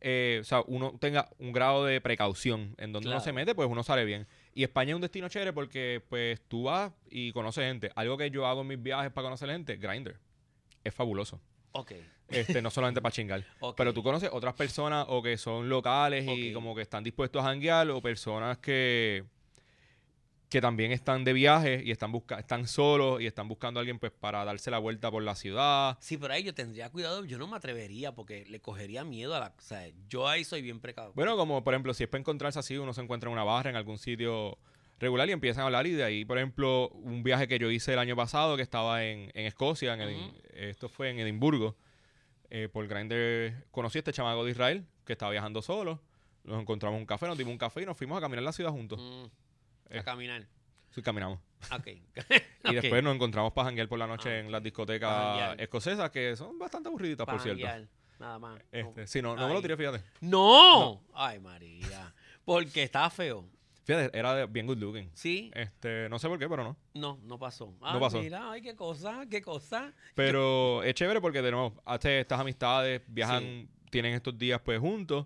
o sea, uno tenga un grado de precaución en donde uno Claro. se mete, pues uno sale bien. Y España es un destino chévere porque pues tú vas y conoces gente. Algo que yo hago en mis viajes para conocer gente, Grindr. Es fabuloso. Ok. No solamente para chingar. Ok. Pero tú conoces otras personas o que son locales y Ok. como que están dispuestos a janguear o personas que también están de viaje y están solos y están buscando a alguien pues para darse la vuelta por la ciudad. Sí, pero ahí yo tendría cuidado, yo no me atrevería porque le cogería miedo a la... O sea, yo ahí soy bien precavado. Bueno, como por ejemplo, si es para encontrarse así, uno se encuentra en una barra, en algún sitio regular y empiezan a hablar y de ahí, por ejemplo, un viaje que yo hice el año pasado que estaba en Escocia, esto fue en Edimburgo, por Grindr conocí a este chamaco de Israel que estaba viajando solo, nos encontramos en un café, nos dimos un café y nos fuimos a caminar la ciudad juntos. A caminar. Sí, caminamos. Ok. Y después nos encontramos para janguear por la noche en las Pa' discotecas janguear. escocesas que son bastante aburriditas, por cierto. Nada más. Sí, no me lo Ay. tiré, fíjate. ¡No! Ay, María. Porque estaba feo. Fíjate, era bien good looking. ¿Sí? No sé por qué, pero no. No pasó. No pasó. Mira, ay, qué cosa. Pero es chévere porque, de nuevo, hace estas amistades, viajan, tienen estos días pues juntos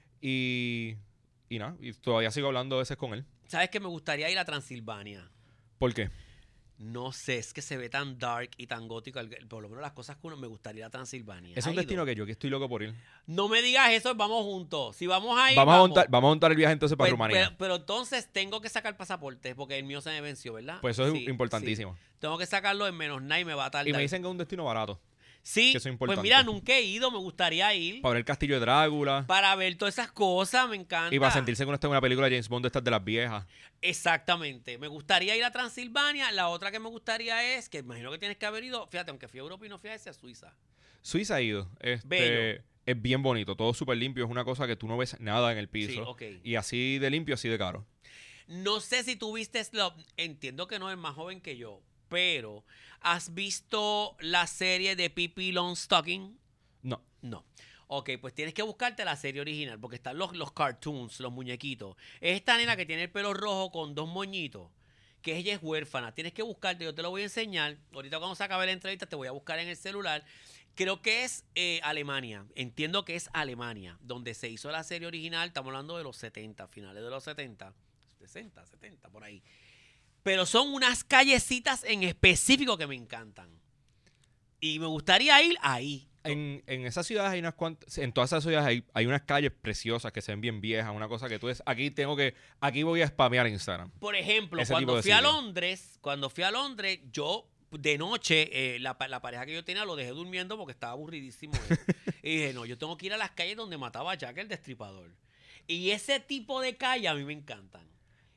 y nada, y todavía sigo hablando a veces con él. ¿Sabes que me gustaría ir a Transilvania? ¿Por qué? No sé, es que se ve tan dark y tan gótico. Por lo menos las cosas que uno me gustaría ir a Transilvania. Es ¿Has un ido? destino que yo que estoy loco por ir. No me digas eso, vamos juntos. Si vamos a ir, Vamos a montar el viaje entonces para Pues, Rumanía. pero entonces tengo que sacar pasaporte porque el mío se me venció, ¿verdad? Pues eso es Sí, importantísimo. sí. Tengo que sacarlo en menos nada y me va a tardar. Y me dicen que es un destino barato. sí, que eso es pues importante. mira, nunca he ido, me gustaría ir Para ver el castillo de Drácula. para ver todas esas cosas, me encanta. Y para sentirse que uno está en una película de James Bond de estas de las viejas. Exactamente. Me gustaría ir a Transilvania. La otra que me gustaría es, que imagino que tienes que haber ido, fíjate, aunque fui a Europa y no fui a ese, a Suiza. Suiza ha ido. Bello. Es bien bonito, todo súper limpio. Es una cosa que tú no ves nada en el piso. Sí, ok. Y así de limpio, así de caro. No sé si tú viste, entiendo que no es más joven que yo, pero ¿has visto la serie de Pippi Longstocking? No. No. Ok, pues tienes que buscarte la serie original, porque están los cartoons, los muñequitos. Es esta nena que tiene el pelo rojo con dos moñitos, que ella es huérfana. Tienes que buscarte, yo te lo voy a enseñar. Ahorita cuando se acabe la entrevista te voy a buscar en el celular. Creo que es Alemania, entiendo que es Alemania, donde se hizo la serie original. Estamos hablando de los 70, finales de los 70, 60, 70, por ahí. Pero son unas callecitas en específico que me encantan. Y me gustaría ir ahí. En esas ciudades hay unas cuantas, en todas esas ciudades hay unas calles preciosas que se ven bien viejas, una cosa que tú es, aquí voy a spamear Instagram. Por ejemplo, Ese tipo cuando de fui a sitio. Londres, yo de noche, la pareja que yo tenía lo dejé durmiendo porque estaba aburridísimo. Y dije, no, yo tengo que ir a las calles donde mataba a Jack el Destripador. Y ese tipo de calle a mí me encantan.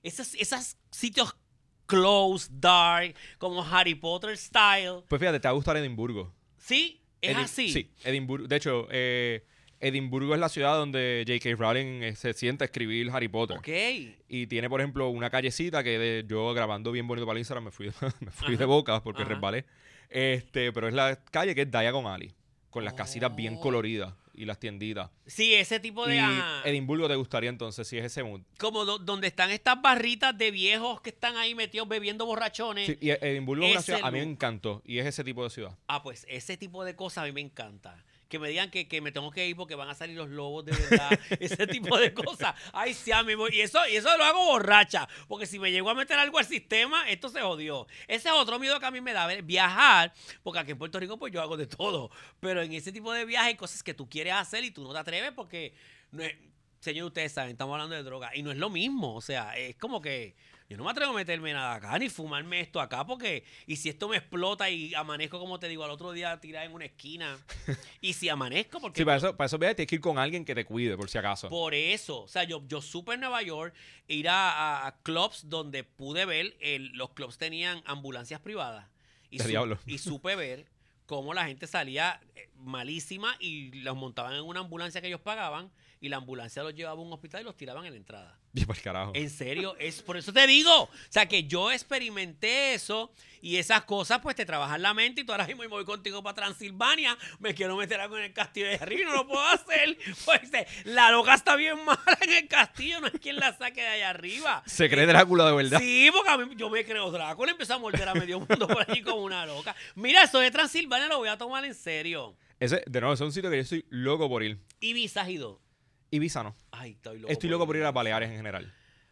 Esos sitios close, dark, como Harry Potter style. Pues fíjate, te va a gustar Edimburgo. ¿Sí? ¿Es así? Sí, Edimburgo. De hecho, Edimburgo es la ciudad donde J.K. Rowling se sienta a escribir Harry Potter. Ok. Y tiene, por ejemplo, una callecita que yo grabando bien bonito para el Instagram me fui Ajá. de boca porque Ajá. resbalé. Pero es la calle que es Diagon Alley, con las casitas bien Oh. coloridas y las tienditas. Sí, ese tipo de... Y ajá. Edimburgo te gustaría entonces, si es ese mood. Como donde están estas barritas de viejos que están ahí metidos bebiendo borrachones. Sí, y Edimburgo es una ese ciudad, a mí me look. encantó. Y es ese tipo de ciudad. Ah, pues ese tipo de cosas a mí me encanta. Que me digan que me tengo que ir porque van a salir los lobos de verdad. Ese tipo de cosas. Ay, sí, a mí y eso lo hago borracha. Porque si me llego a meter algo al sistema, esto se jodió. Ese es otro miedo que a mí me da, viajar. Porque aquí en Puerto Rico pues yo hago de todo. Pero en ese tipo de viajes hay cosas que tú quieres hacer y tú no te atreves porque... No es, señor, ustedes saben, estamos hablando de droga. Y no es lo mismo. O sea, es como que... Yo no me atrevo a meterme nada acá, ni fumarme esto acá, porque... Y si esto me explota y amanezco, como te digo, al otro día tirada en una esquina. Y si amanezco, porque... Sí, para eso viajes tienes que ir con alguien que te cuide, por si acaso. Por eso, o sea, yo supe en Nueva York ir a clubs donde pude ver, los clubs tenían ambulancias privadas. Y, De diablo. y supe ver cómo la gente salía malísima y los montaban en una ambulancia que ellos pagaban y la ambulancia los llevaba a un hospital y los tiraban en la entrada. Y por carajo. En serio, es por eso te digo. O sea, que yo experimenté eso y esas cosas, pues te trabajan la mente. Y tú ahora mismo me voy contigo para Transilvania. Me quiero meter algo en el castillo de arriba y no lo puedo hacer. Pues la loca está bien mala en el castillo. No es quien la saque de allá arriba. Se cree Drácula de verdad. Sí, porque a mí, yo me creo Drácula. Empezó a morder a medio mundo por allí como una loca. Mira, eso de Transilvania lo voy a tomar en serio. De nuevo, es un sitio que yo estoy loco por ir. Ibiza has ido. Ibiza no. Ay, Estoy loco por ir a Baleares en general.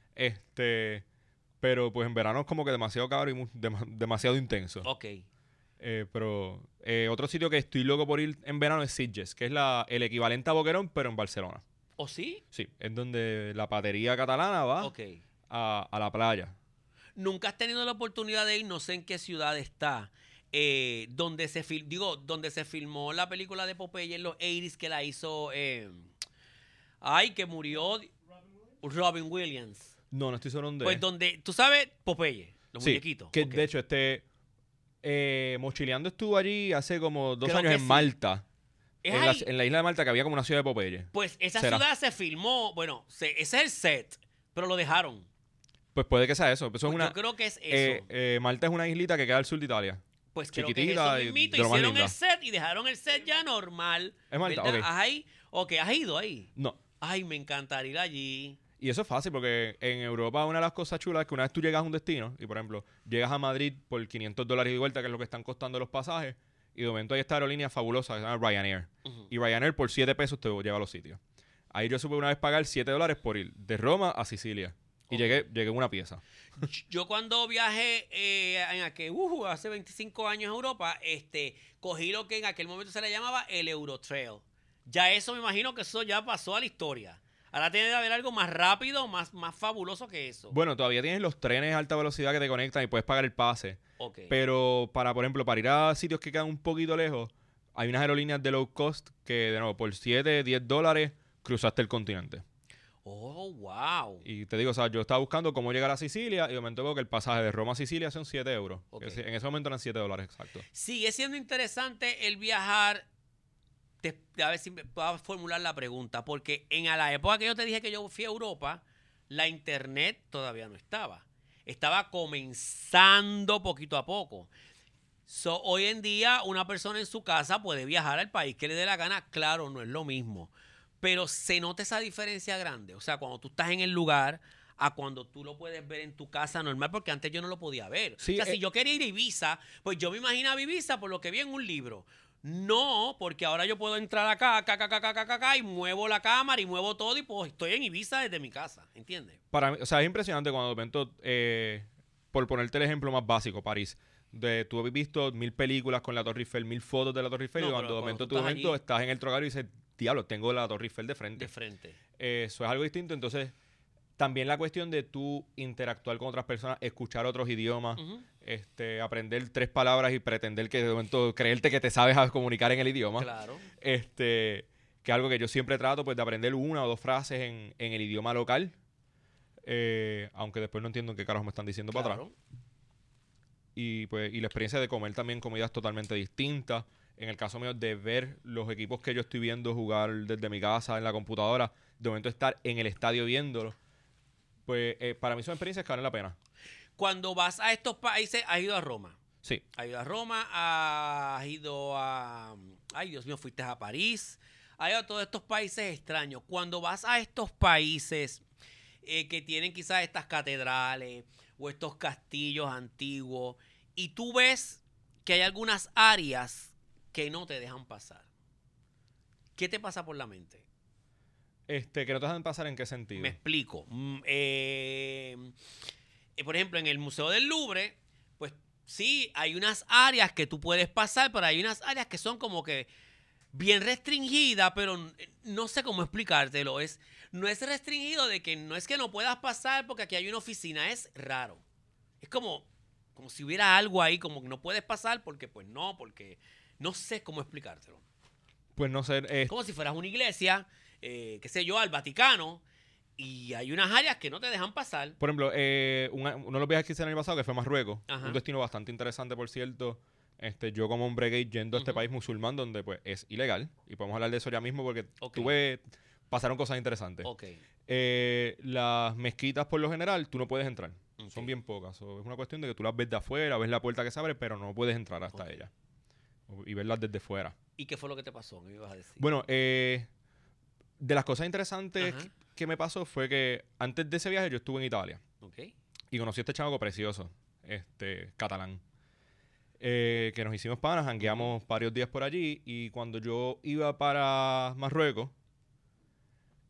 Pero pues en verano es como que demasiado caro y demasiado intenso. Ok. Pero otro sitio que estoy loco por ir en verano es Sitges, que es el equivalente a Boquerón, pero en Barcelona. ¿O sí? Sí, es donde la patería catalana va Ok. a la playa. Nunca has tenido la oportunidad de ir, no sé en qué ciudad está, donde se filmó la película de Popeye en los 80s que la hizo, que murió Robin Williams. No estoy seguro dónde Pues es. donde, tú sabes, Popeye, los Sí, muñequitos. que Ok. de hecho Mochileando estuvo allí hace como 2 Creo años que en sí. Malta. Es En ahí. la isla de Malta, que había como una ciudad de Popeye. Pues esa ¿Será? ciudad se filmó, bueno, ese es el set, pero lo dejaron. Pues puede que sea eso. Eso es Pues una, yo creo que es eso. Malta es una islita que queda al sur de Italia. Pues creo que es chiquitita eso y mismito. de lo más Hicieron linda. el set y dejaron el set ya normal. ¿Es Malta? ¿Verdad? Ok. ¿Has ido ahí? No. Ay, me encantaría ir allí. Y eso es fácil porque en Europa una de las cosas chulas es que una vez tú llegas a un destino y, por ejemplo, llegas a Madrid por $500 y de vuelta, que es lo que están costando los pasajes, y de momento hay esta aerolínea fabulosa que se llama Ryanair. Ujú. Y Ryanair por $7 te lleva a los sitios. Ahí yo supe una vez pagar $7 por ir de Roma a Sicilia. Y Ok. llegué en una pieza. Yo cuando viajé hace 25 años a Europa, cogí lo que en aquel momento se le llamaba el Eurotrail. Ya eso me imagino que eso ya pasó a la historia. Ahora tiene que haber algo más rápido, más fabuloso que eso. Bueno, todavía tienes los trenes de alta velocidad que te conectan y puedes pagar el pase. Ok. Pero por ejemplo, para ir a sitios que quedan un poquito lejos, hay unas aerolíneas de low cost que, de nuevo, por $7, $10 cruzaste el continente. Oh, wow. Y te digo, o sea, yo estaba buscando cómo llegar a Sicilia y de momento veo que el pasaje de Roma a Sicilia son €7. Ok. En ese momento eran $7, exacto. Sigue siendo interesante el viajar. A ver si me puedo formular la pregunta. Porque en la época que yo te dije que yo fui a Europa, la internet todavía no estaba. Estaba comenzando poquito a poco. Hoy en día, una persona en su casa puede viajar al país que le dé la gana. Claro, no es lo mismo. Pero se nota esa diferencia grande. O sea, cuando tú estás en el lugar a cuando tú lo puedes ver en tu casa normal, porque antes yo no lo podía ver. Sí, o sea, si yo quería ir a Ibiza, pues yo me imaginaba Ibiza por lo que vi en un libro. No, porque ahora yo puedo entrar acá, y muevo la cámara y muevo todo y pues estoy en Ibiza desde mi casa, ¿entiendes? Para mí, o sea, es impresionante cuando de momento, por ponerte el ejemplo más básico, París, tú has visto 1000 películas con la Torre Eiffel, 1000 fotos de la Torre Eiffel, No, y cuando pero de momento cuando tú estás allí- estás en el Trocadero y dices, diablo, tengo la Torre Eiffel de frente. De frente. Eso es algo distinto. Entonces, también la cuestión de tú interactuar con otras personas, escuchar otros idiomas, Ujú. aprender 3 palabras y pretender que de momento creerte que te sabes a comunicar en el idioma. Claro. Que es algo que yo siempre trato, pues, de aprender 1 o 2 frases en el idioma local. Aunque después no entiendo en qué carajo me están diciendo para atrás. Claro. Y la experiencia de comer también comidas totalmente distintas. En el caso mío, de ver los equipos que yo estoy viendo jugar desde mi casa en la computadora, de momento estar en el estadio viéndolo, pues para mí son experiencias que valen la pena. Cuando vas a estos países, has ido a Roma. Sí. Has ido a Roma, has ido a... Ay, Dios mío, fuiste a París. Has ido a todos estos países extraños. Cuando vas a estos países que tienen quizás estas catedrales o estos castillos antiguos y tú ves que hay algunas áreas que no te dejan pasar. ¿Qué te pasa por la mente? Que no te dejan pasar en qué sentido. Me explico. Por ejemplo, en el Museo del Louvre, pues sí, hay unas áreas que tú puedes pasar, pero hay unas áreas que son como que bien restringidas, pero no sé cómo explicártelo. No es restringido de que no es que no puedas pasar porque aquí hay una oficina, es raro. Es como si hubiera algo ahí, como que no puedes pasar porque pues no, porque no sé cómo explicártelo. Pues no sé. Como si fueras una iglesia, qué sé yo, al Vaticano, y hay unas áreas que no te dejan pasar. Por ejemplo, uno de los viajes que hice el año pasado, que fue a Marruecos, Ajá. un destino bastante interesante, por cierto. Yo como hombre gay yendo a este Ujú. país musulmán donde pues es ilegal, y podemos hablar de eso ya mismo porque Ok. pasaron cosas interesantes. Ok. Las mezquitas por lo general tú no puedes entrar, Ok. son bien pocas. Es una cuestión de que tú las ves de afuera, ves la puerta que se abre, pero no puedes entrar hasta Ok. ella y verlas desde fuera. ¿Y qué fue lo que te pasó? ¿Me ibas a decir? Bueno, de las cosas interesantes Ajá. que me pasó fue que antes de ese viaje yo estuve en Italia Ok. y conocí a este chamaco precioso, catalán. Que nos hicimos panas, jangueamos varios días por allí, y cuando yo iba para Marruecos,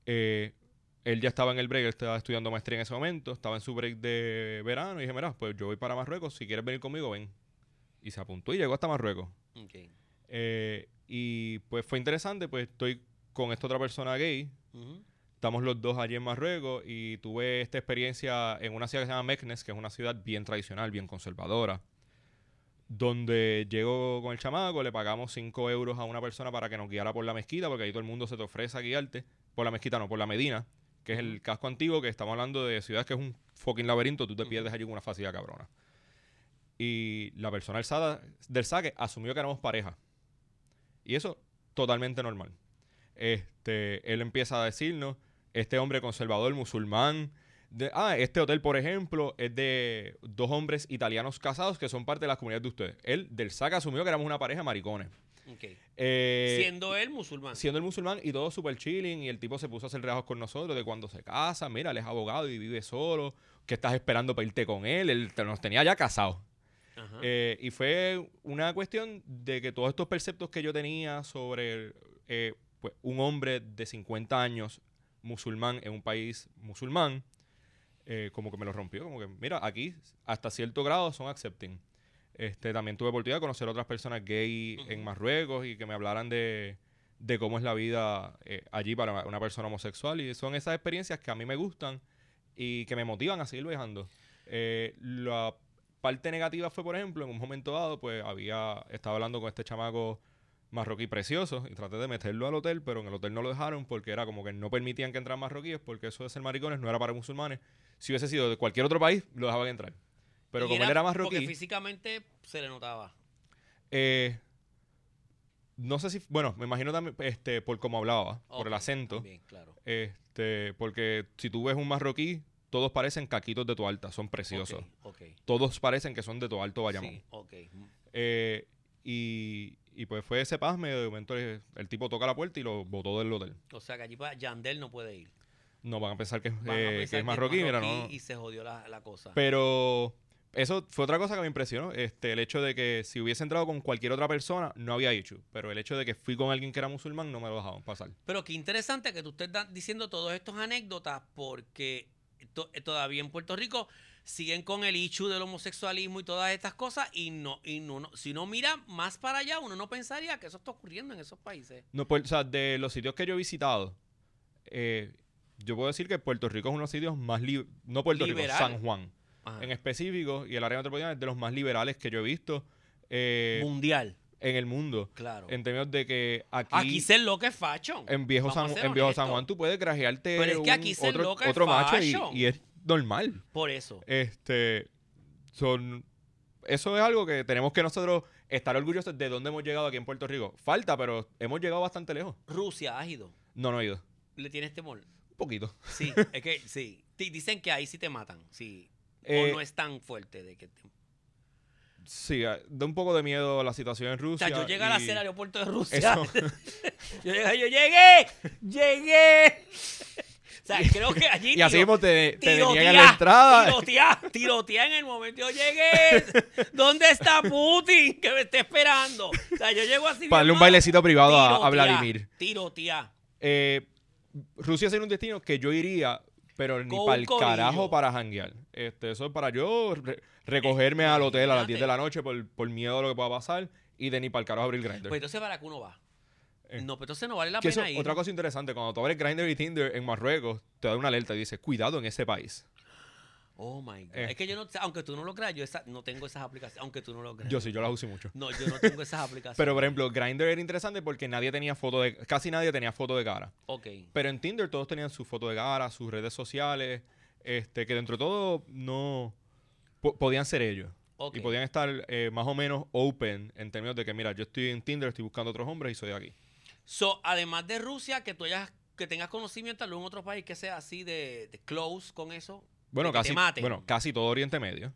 Él ya estaba en el break, él estaba estudiando maestría en ese momento, estaba en su break de verano y dije, mira, pues yo voy para Marruecos, si quieres venir conmigo, ven. Y se apuntó y llegó hasta Marruecos. Okay. Y pues fue interesante, pues estoy con esta otra persona gay, Ujú. estamos los dos allí en Marruecos y tuve esta experiencia en una ciudad que se llama Meknes, que es una ciudad bien tradicional, bien conservadora, donde llego con el chamaco, le pagamos 5 euros a una persona para que nos guiara por la mezquita, porque ahí todo el mundo se te ofrece a guiarte, por la mezquita no, por la Medina, que es el casco antiguo, que estamos hablando de ciudades que es un fucking laberinto, tú te pierdes allí con una facilidad cabrona. Y la persona del saque asumió que éramos pareja. Y eso, totalmente normal. Él empieza a decirnos, este hombre conservador musulmán, este hotel, por ejemplo, es de 2 hombres italianos casados que son parte de la comunidad de ustedes. Él, del saque, asumió que éramos una pareja de maricones. Okay. Eh, Siendo él musulmán. Siendo el musulmán y todo súper chilling, y el tipo se puso a hacer relajos con nosotros de cuando se casa, mira, él es abogado y vive solo, ¿qué estás esperando para irte con él? Él nos tenía ya casados. Ajá. Y fue una cuestión de que todos estos perceptos que yo tenía sobre pues, un hombre de 50 años musulmán en un país musulmán, como que me lo rompió, como que mira, aquí hasta cierto grado son accepting. También tuve oportunidad de conocer a otras personas gay en Marruecos y que me hablaran de cómo es la vida allí para una persona homosexual. Y son esas experiencias que a mí me gustan y que me motivan a seguir viajando. La parte negativa fue, por ejemplo, en un momento dado, pues estaba hablando con este chamaco marroquí precioso y traté de meterlo al hotel, pero en el hotel no lo dejaron porque era como que no permitían que entraran marroquíes porque eso de ser maricones no era para musulmanes. Si hubiese sido de cualquier otro país, lo dejaban entrar. Pero Y como él era porque marroquí, físicamente se le notaba. no sé si, bueno, me imagino también por cómo hablaba, por el Ok, acento. también, claro. Porque si tú ves un marroquí, todos parecen caquitos de Toalta, son preciosos. Ok. Todos parecen que son de Toalto Bayamón. Sí, ok. Y pues fue ese pasme, de momento el tipo toca la puerta y lo botó del hotel. O sea que allí para Yandel no puede ir. No van a pensar que, Van a pensar que es marroquí, mira, no. y se jodió la cosa. Pero eso fue otra cosa que me impresionó. El hecho de que si hubiese entrado con cualquier otra persona, no había issue. Pero el hecho de que fui con alguien que era musulmán, no me lo dejaban pasar. Pero qué interesante que tú estés diciendo todas estas anécdotas porque todavía en Puerto Rico siguen con el issue del homosexualismo y todas estas cosas y si uno mira más para allá, uno no pensaría que eso está ocurriendo en esos países. No, pues, o sea, de los sitios que yo he visitado, yo puedo decir que Puerto Rico es uno de los sitios más no Puerto Rico, Liberal. San Juan Ajá. en específico, y el área metropolitana es de los más liberales que yo he visto Mundial, en el mundo. claro. En términos de que Aquí se lo que es fashion. en Viejo San Juan tú puedes grajearte Pero es que aquí se loca es otro macho fashion. y es normal. Por eso. Eso es algo que tenemos que nosotros estar orgullosos de dónde hemos llegado aquí en Puerto Rico. Falta, pero hemos llegado bastante lejos. Rusia, ¿has ido? No he ido. ¿Le tienes temor? Un poquito. Sí, es que sí. Dicen que ahí sí te matan, sí. O Eh, no es tan fuerte de que Sí, da un poco de miedo la situación en O Rusia. sea, yo llegué a y al aeropuerto de Rusia. eso- yo llegué. O sea, creo que allí y así mismo te tirotea, deniegan la entrada. tirotea en el momento. Yo llegué. ¿Dónde está Putin? Que me esté esperando. O sea, yo llego así. Para darle un bailecito privado a Vladimir. Tirotea. Rusia sería un destino que yo iría, pero ni Con para un el corillo. carajo para janguear. Eso es para yo recogerme al hotel a las 10 de la Imagínate. noche por miedo a lo que pueda pasar y de ni para el carajo abrir Grindr. Pues entonces, ¿para qué uno va? Eh. No, pues entonces no vale la Que eso, pena ir. otra cosa interesante, cuando tú abres Grindr y Tinder en Marruecos, te da una alerta y dice, cuidado en ese país. Oh my God. Eh. Es que yo no, aunque tú no lo creas, no tengo esas aplicaciones. Aunque tú no lo creas. Yo sí, yo las uso mucho. No, yo no tengo esas aplicaciones. Pero, por ejemplo, Grindr era interesante porque casi nadie tenía foto de cara. Ok. Pero en Tinder todos tenían su foto de cara, sus redes sociales, que dentro de todo no podían ser ellos. Ok. Y podían estar más o menos open en términos de que, mira, yo estoy en Tinder, estoy buscando otros hombres y soy de aquí. So, además de Rusia, que tengas conocimiento en otro país que sea así de close con eso. Bueno, de que te maten. casi todo Oriente Medio.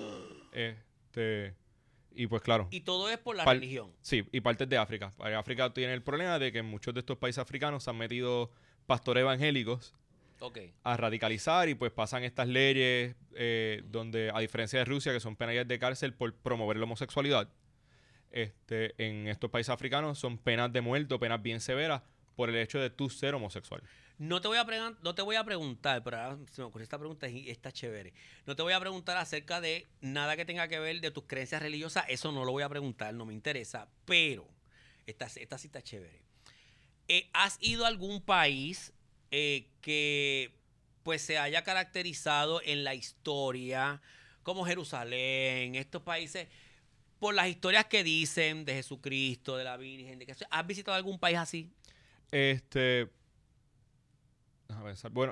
Y pues claro. Y todo es por la Par- religión. Sí, y partes de África. África tiene el problema de que en muchos de estos países africanos se han metido pastores evangélicos Ok. a radicalizar y pues pasan estas leyes donde, a diferencia de Rusia, que son penas de cárcel por promover la homosexualidad, en estos países africanos son penas de muerte, penas bien severas por el hecho de tú ser homosexual. No te voy a preguntar, pero ahora se me ocurrió esta pregunta y está chévere. No te voy a preguntar acerca de nada que tenga que ver de tus creencias religiosas. Eso no lo voy a preguntar, no me interesa. Pero esta sí está chévere. ¿Has ido a algún país que pues se haya caracterizado en la historia, como Jerusalén, estos países, por las historias que dicen de Jesucristo, de la Virgen? ¿Has visitado algún país así? Déjame pensar. Bueno,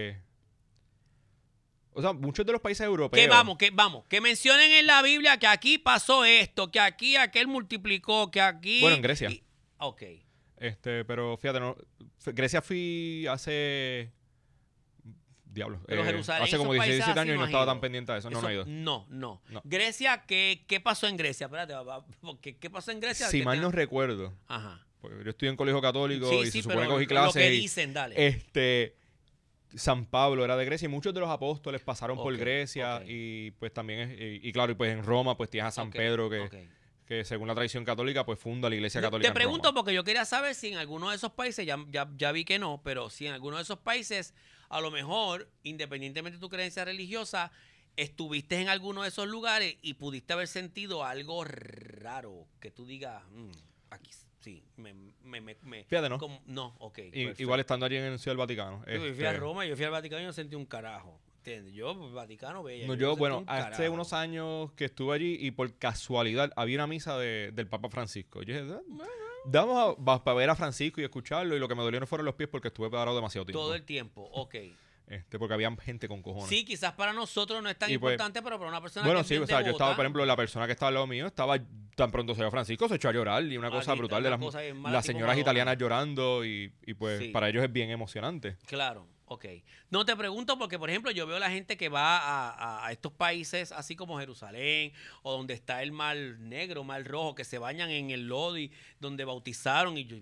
o sea, muchos de los países europeos. Que mencionen en la Biblia que aquí pasó esto, que aquí aquel multiplicó, que aquí... Bueno, en Grecia. Ok. Pero fíjate, Grecia fui hace... Diablo. Pero Jerusalén, hace como esos 16, países 17 años y así no no estaba has ido. tan pendiente de eso. No he ido. No. No. Grecia, ¿qué pasó en Grecia? Espérate, ¿qué pasó en Grecia? Si Que mal tenga- no recuerdo, Ajá. porque yo estudié en colegio católico Sí, y sí, se supone pero que cogí lo clases. que y, dicen, dale. San Pablo era de Grecia y muchos de los apóstoles pasaron por Ok, Grecia ok. y pues también y claro, y pues en Roma pues tienes a San Ok, Pedro ok. que según la tradición católica pues funda la iglesia Te católica en pregunto Roma. porque yo quería saber si en alguno de esos países, ya vi que no, pero si en alguno de esos países, a lo mejor, independientemente de tu creencia religiosa, estuviste en alguno de esos lugares y pudiste haber sentido algo raro, que tú digas, aquí sí, Fíjate, ¿no? no, ok. Igual estando allí en Ciudad del Vaticano. Yo fui a Roma, yo fui al Vaticano y no sentí un carajo. ¿Entiendes? Yo, Vaticano, bella. No, no yo, sentí bueno, un hace carajo. unos años que estuve allí y por casualidad había una misa del Papa Francisco. Yo dije, vamos para ver a Francisco y escucharlo y lo que me dolió no fueron los pies porque estuve parado demasiado tiempo. Todo el tiempo, ok. Porque había gente con cojones. Sí, quizás para nosotros no es tan Y pues, importante, pero para una persona bueno, que es sí, bien o sea, yo devota, estaba, por ejemplo, la persona que estaba al lado mío estaba tan pronto se vio Francisco, se echó a llorar y una cosa Aquí, brutal de una cosa bien mala, las tipo señoras Madonna. italianas llorando y pues Sí. para ellos es bien emocionante. Claro, ok. No te pregunto porque, por ejemplo, yo veo la gente que va a estos países, así como Jerusalén, o donde está el Mar Negro, Mar Rojo, que se bañan en el lodo y donde bautizaron, y yo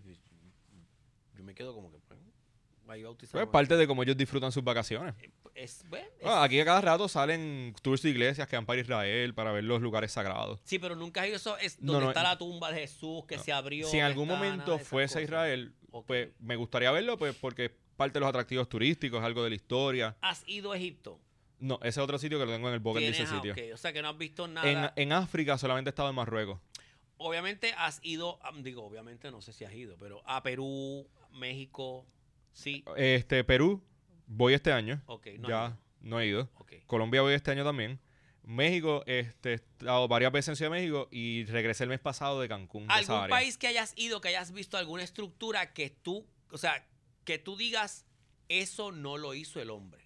me quedo como que, pues, ahí Pues bautizaron. es parte de cómo ellos disfrutan sus vacaciones. Aquí a cada rato salen tours de iglesias que van para Israel para ver los lugares sagrados. Sí, pero nunca hay eso, es No, donde no, está la tumba de Jesús, que se abrió. Si en que algún está, nada momento de esas fuese a cosas. Israel, Ok. pues me gustaría verlo pues porque es parte de los atractivos turísticos, algo de la historia. ¿Has ido a Egipto? No, ese es otro sitio que lo tengo en el bucket list, ese sitio. Ok, o sea que no has visto nada. En África solamente he estado en Marruecos. Obviamente has ido, obviamente no sé si has ido, pero a Perú, México, sí. Perú, voy este año. Ok, no has Ya ido. no he ido. Ok. Colombia voy este año también. México, he estado varias veces en Ciudad de México y regresé el mes pasado de Cancún. De esa ¿Algún área. país que hayas ido, que hayas visto alguna estructura que tú, o sea, que tú digas, eso no lo hizo el hombre?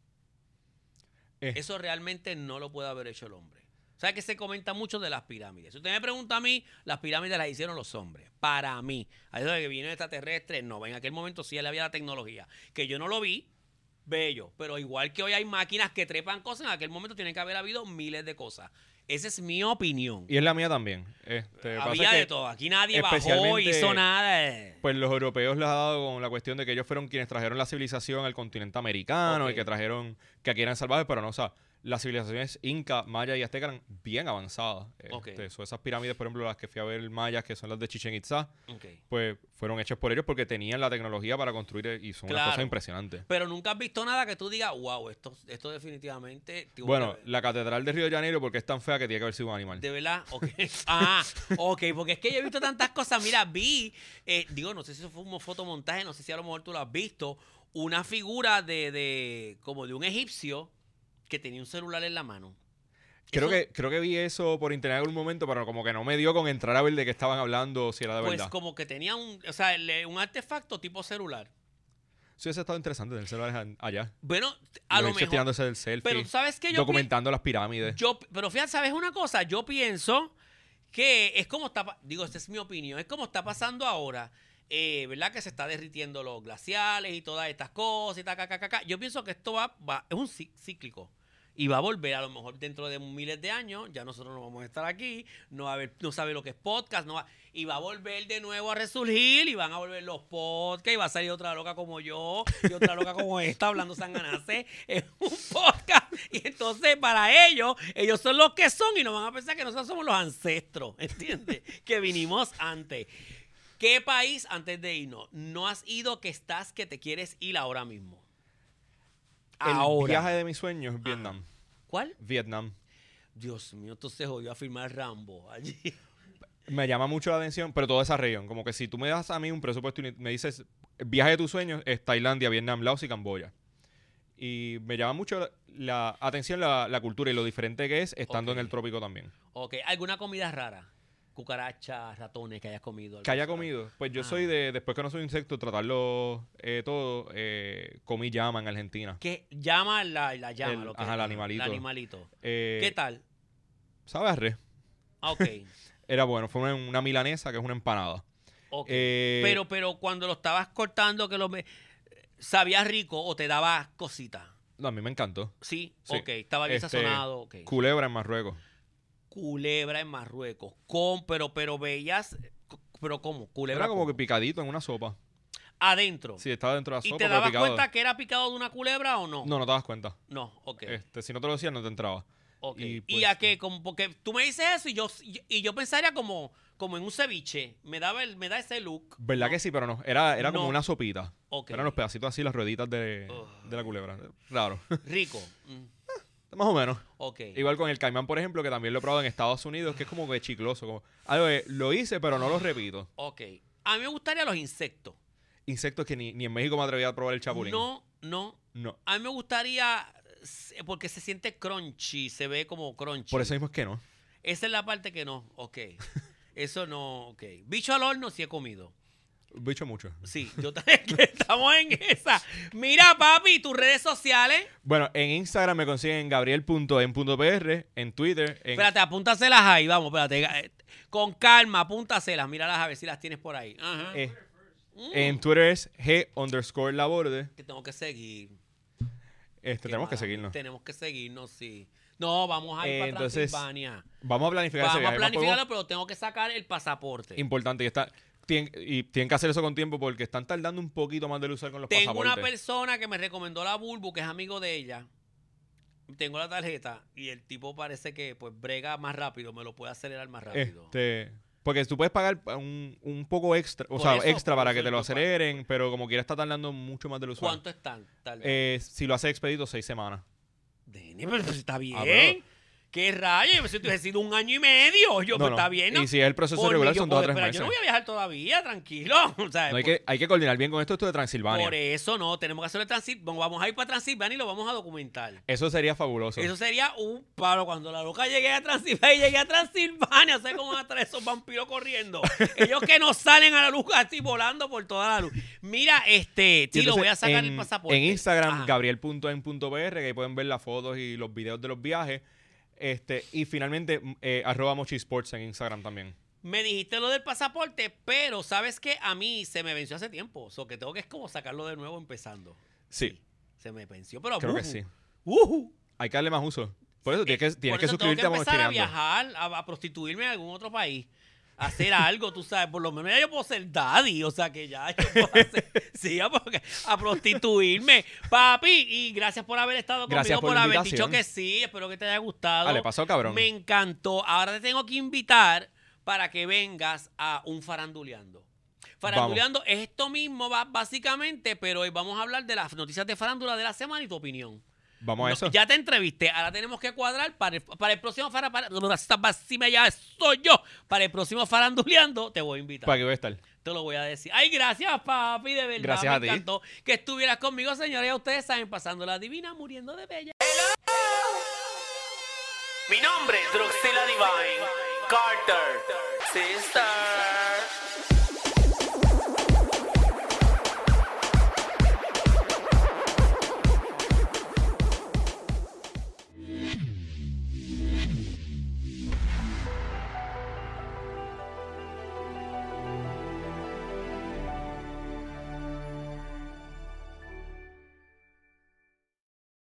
Eh. Eso realmente no lo puede haber hecho el hombre. O sea, que se comenta mucho de las pirámides. Si usted me pregunta a mí, las pirámides las hicieron los hombres. Para mí. A eso de que vienen extraterrestres, no. En aquel momento sí había la tecnología. Que yo no lo vi, bello. Pero igual que hoy hay máquinas que trepan cosas, en aquel momento tiene que haber habido miles de cosas. Esa es mi opinión. Y es la mía también. Pasa Había que de todo. Aquí nadie bajó, especialmente, hizo nada. Pues los europeos les ha dado con la cuestión de que ellos fueron quienes trajeron la civilización al continente americano Ok. y que trajeron que aquí eran salvajes, pero no, o sea, las civilizaciones inca, maya y azteca eran bien avanzadas. Ok. Esas pirámides, por ejemplo, las que fui a ver mayas, que son las de Chichén Itzá, Ok. pues fueron hechas por ellos porque tenían la tecnología para construir y son unas Claro. cosas impresionantes. Pero nunca has visto nada que tú digas, wow, esto definitivamente... tuvo Bueno, que ver". la catedral de Río de Janeiro porque es tan fea que tiene que haber sido un animal. ¿De verdad? Ok. Ok, porque es que yo he visto tantas cosas. Mira, no sé si eso fue un fotomontaje, no sé si a lo mejor tú lo has visto, una figura como de un egipcio que tenía un celular en la mano. Creo Eso, que vi eso por internet en algún momento, pero como que no me dio con entrar a ver de qué estaban hablando o si era de pues verdad. como que tenía un artefacto tipo celular. Sí, eso ha estado interesante, tener celulares allá. Bueno, a lo Los egipcios mejor... tirándose el selfie, Pero ¿sabes qué? documentando las pirámides. Pero fíjate, ¿sabes una cosa? Yo pienso que es como esta es mi opinión, es como está pasando ahora, ¿verdad? Que se está derritiendo los glaciales y todas estas cosas y ta. Yo pienso que esto es un cíclico. Y va a volver a lo mejor dentro de miles de años, ya nosotros no vamos a estar aquí, no sabe lo que es podcast, y va a volver de nuevo a resurgir, y van a volver los podcasts, y va a salir otra loca como yo, y otra loca como esta, hablando sanganase, en un podcast. Y entonces para ellos son los que son, y no van a pensar que nosotros somos los ancestros, ¿entiendes? Que vinimos antes. ¿Qué país, antes de irnos, no has ido que estás que te quieres ir ahora mismo? El viaje de mis sueños es Vietnam. ¿Cuál? Vietnam. Dios mío, esto se jodió a firmar Rambo allí. Me llama mucho la atención, pero toda esa región. Como que si tú me das a mí un presupuesto y me dices, viaje de tus sueños es Tailandia, Vietnam, Laos y Camboya. Y me llama mucho la atención la cultura y lo diferente que es estando en el trópico también. Ok, ¿alguna comida rara? Cucarachas, ratones que hayas comido. ¿Que haya comido? Pues yo soy después que no soy insecto, tratarlo todo, comí llama en Argentina. ¿Qué llama la llama? El animalito. El animalito. ¿Qué tal? ¿Sabe a res? Ok. Era bueno, fue una milanesa que es una empanada. Ok. Pero cuando lo estabas cortando, ¿sabía rico o te daba cosita? No, a mí me encantó. Sí, ok. Estaba bien sazonado. Okay. Culebra en Marruecos. Culebra en Marruecos. Pero veías, pero ¿cómo? Culebra. Era como que picadito en una sopa. Adentro. Sí, estaba dentro de la sopa. ¿Y te dabas cuenta que era picado de una culebra o no? No, no te das cuenta. No, ok. Si no te lo decían, no te entraba. Okay. Pues, ¿Y a qué? Porque tú me dices eso y yo pensaría como en un ceviche. Me da ese look. ¿Verdad ¿no? que sí? Pero no. Era No. como una sopita. Okay. Eran los pedacitos así, las rueditas de la culebra. Raro. Rico. Más o menos. Ok. Igual con el caimán, por ejemplo, que también lo he probado en Estados Unidos, que es como que chicloso. Como, algo de, lo hice, pero no lo repito. Ok. A mí me gustaría los insectos. Insectos que ni en México me atrevía a probar el chapulín. No. A mí me gustaría, porque se siente crunchy, se ve como crunchy. Por eso mismo es que no. Esa es la parte que no. Ok. Eso no, ok. Bicho al horno sí he comido. Bicho mucho. Sí, yo también que estamos en esa. Mira, papi, tus redes sociales. Bueno, en Instagram me consiguen gabriel.en.pr, en Twitter. Espérate, apúntaselas ahí, vamos, espérate. Con calma, apúntaselas, míralas a ver si las tienes por ahí. Ajá. En Twitter es G_Laborde. Que tengo que seguir. Tenemos que seguirnos. Tenemos que seguirnos, sí. No, vamos a ir para entonces, Transilvania. Vamos a planificar ese Vamos a viaje. planificarlo, pero tengo que sacar el pasaporte. Importante. Y tienen que hacer eso con tiempo porque están tardando un poquito más de usar con los Tengo pasaportes. una persona que me recomendó la Bulbu, que es amigo de ella. Tengo la tarjeta y el tipo parece que pues brega más rápido, me lo puede acelerar más rápido. Porque tú puedes pagar un poco extra, extra para que te lo aceleren, pero como quiera está tardando mucho más del usual. ¿Cuánto están? Tal vez. Si lo hace expedito, 6 semanas. Dene, pero está bien. Pero, ¿qué rayos? Yo he sido 1 año y medio. Está bien, ¿no? Y si es el proceso regular, son 2 a 3 meses. Yo no voy a viajar todavía, tranquilo. O sea, no, hay que coordinar bien con esto de Transilvania. Por eso no, tenemos que hacerlo de Transilvania. Vamos a ir para Transilvania y lo vamos a documentar. Eso sería fabuloso. Eso sería un palo cuando la loca llegue a Transilvania, sé cómo van a estar esos vampiros corriendo. Ellos que no salen a la luz así volando por toda la luz. Mira, sí, lo voy a sacar el pasaporte. En Instagram, gabriel.en.pr, que ahí pueden ver las fotos y los videos de los viajes. Y finalmente, @mochisports en Instagram también. Me dijiste lo del pasaporte, pero ¿sabes qué? A mí se me venció hace tiempo. O sea, que tengo que es como sacarlo de nuevo empezando. Sí. Se me venció, pero creo que sí. Hay que darle más uso. Por eso tienes que suscribirte a Mochineando. Tengo que empezar a viajar, a prostituirme en algún otro país. Hacer algo, tú sabes, por lo menos ya yo puedo ser daddy, o sea que ya yo puedo hacer, sí, a prostituirme. Papi, y gracias por haber estado conmigo, por haber dicho que sí, espero que te haya gustado. Le pasó, cabrón. Me encantó. Ahora te tengo que invitar para que vengas a un faranduleando. Faranduleando es esto mismo, básicamente, pero hoy vamos a hablar de las noticias de farándula de la semana y tu opinión. Vamos a eso. Ya te entrevisté, ahora tenemos que cuadrar para el próximo para el próximo faranduleando te voy a invitar. ¿Para qué voy a estar? Te lo voy a decir. Ay, gracias, papi, de verdad. Gracias a ti. Me encantó que estuvieras conmigo, señores. Ya ustedes saben, pasando la divina, muriendo de bella. Mi nombre es Druxila Divine Carter, sister.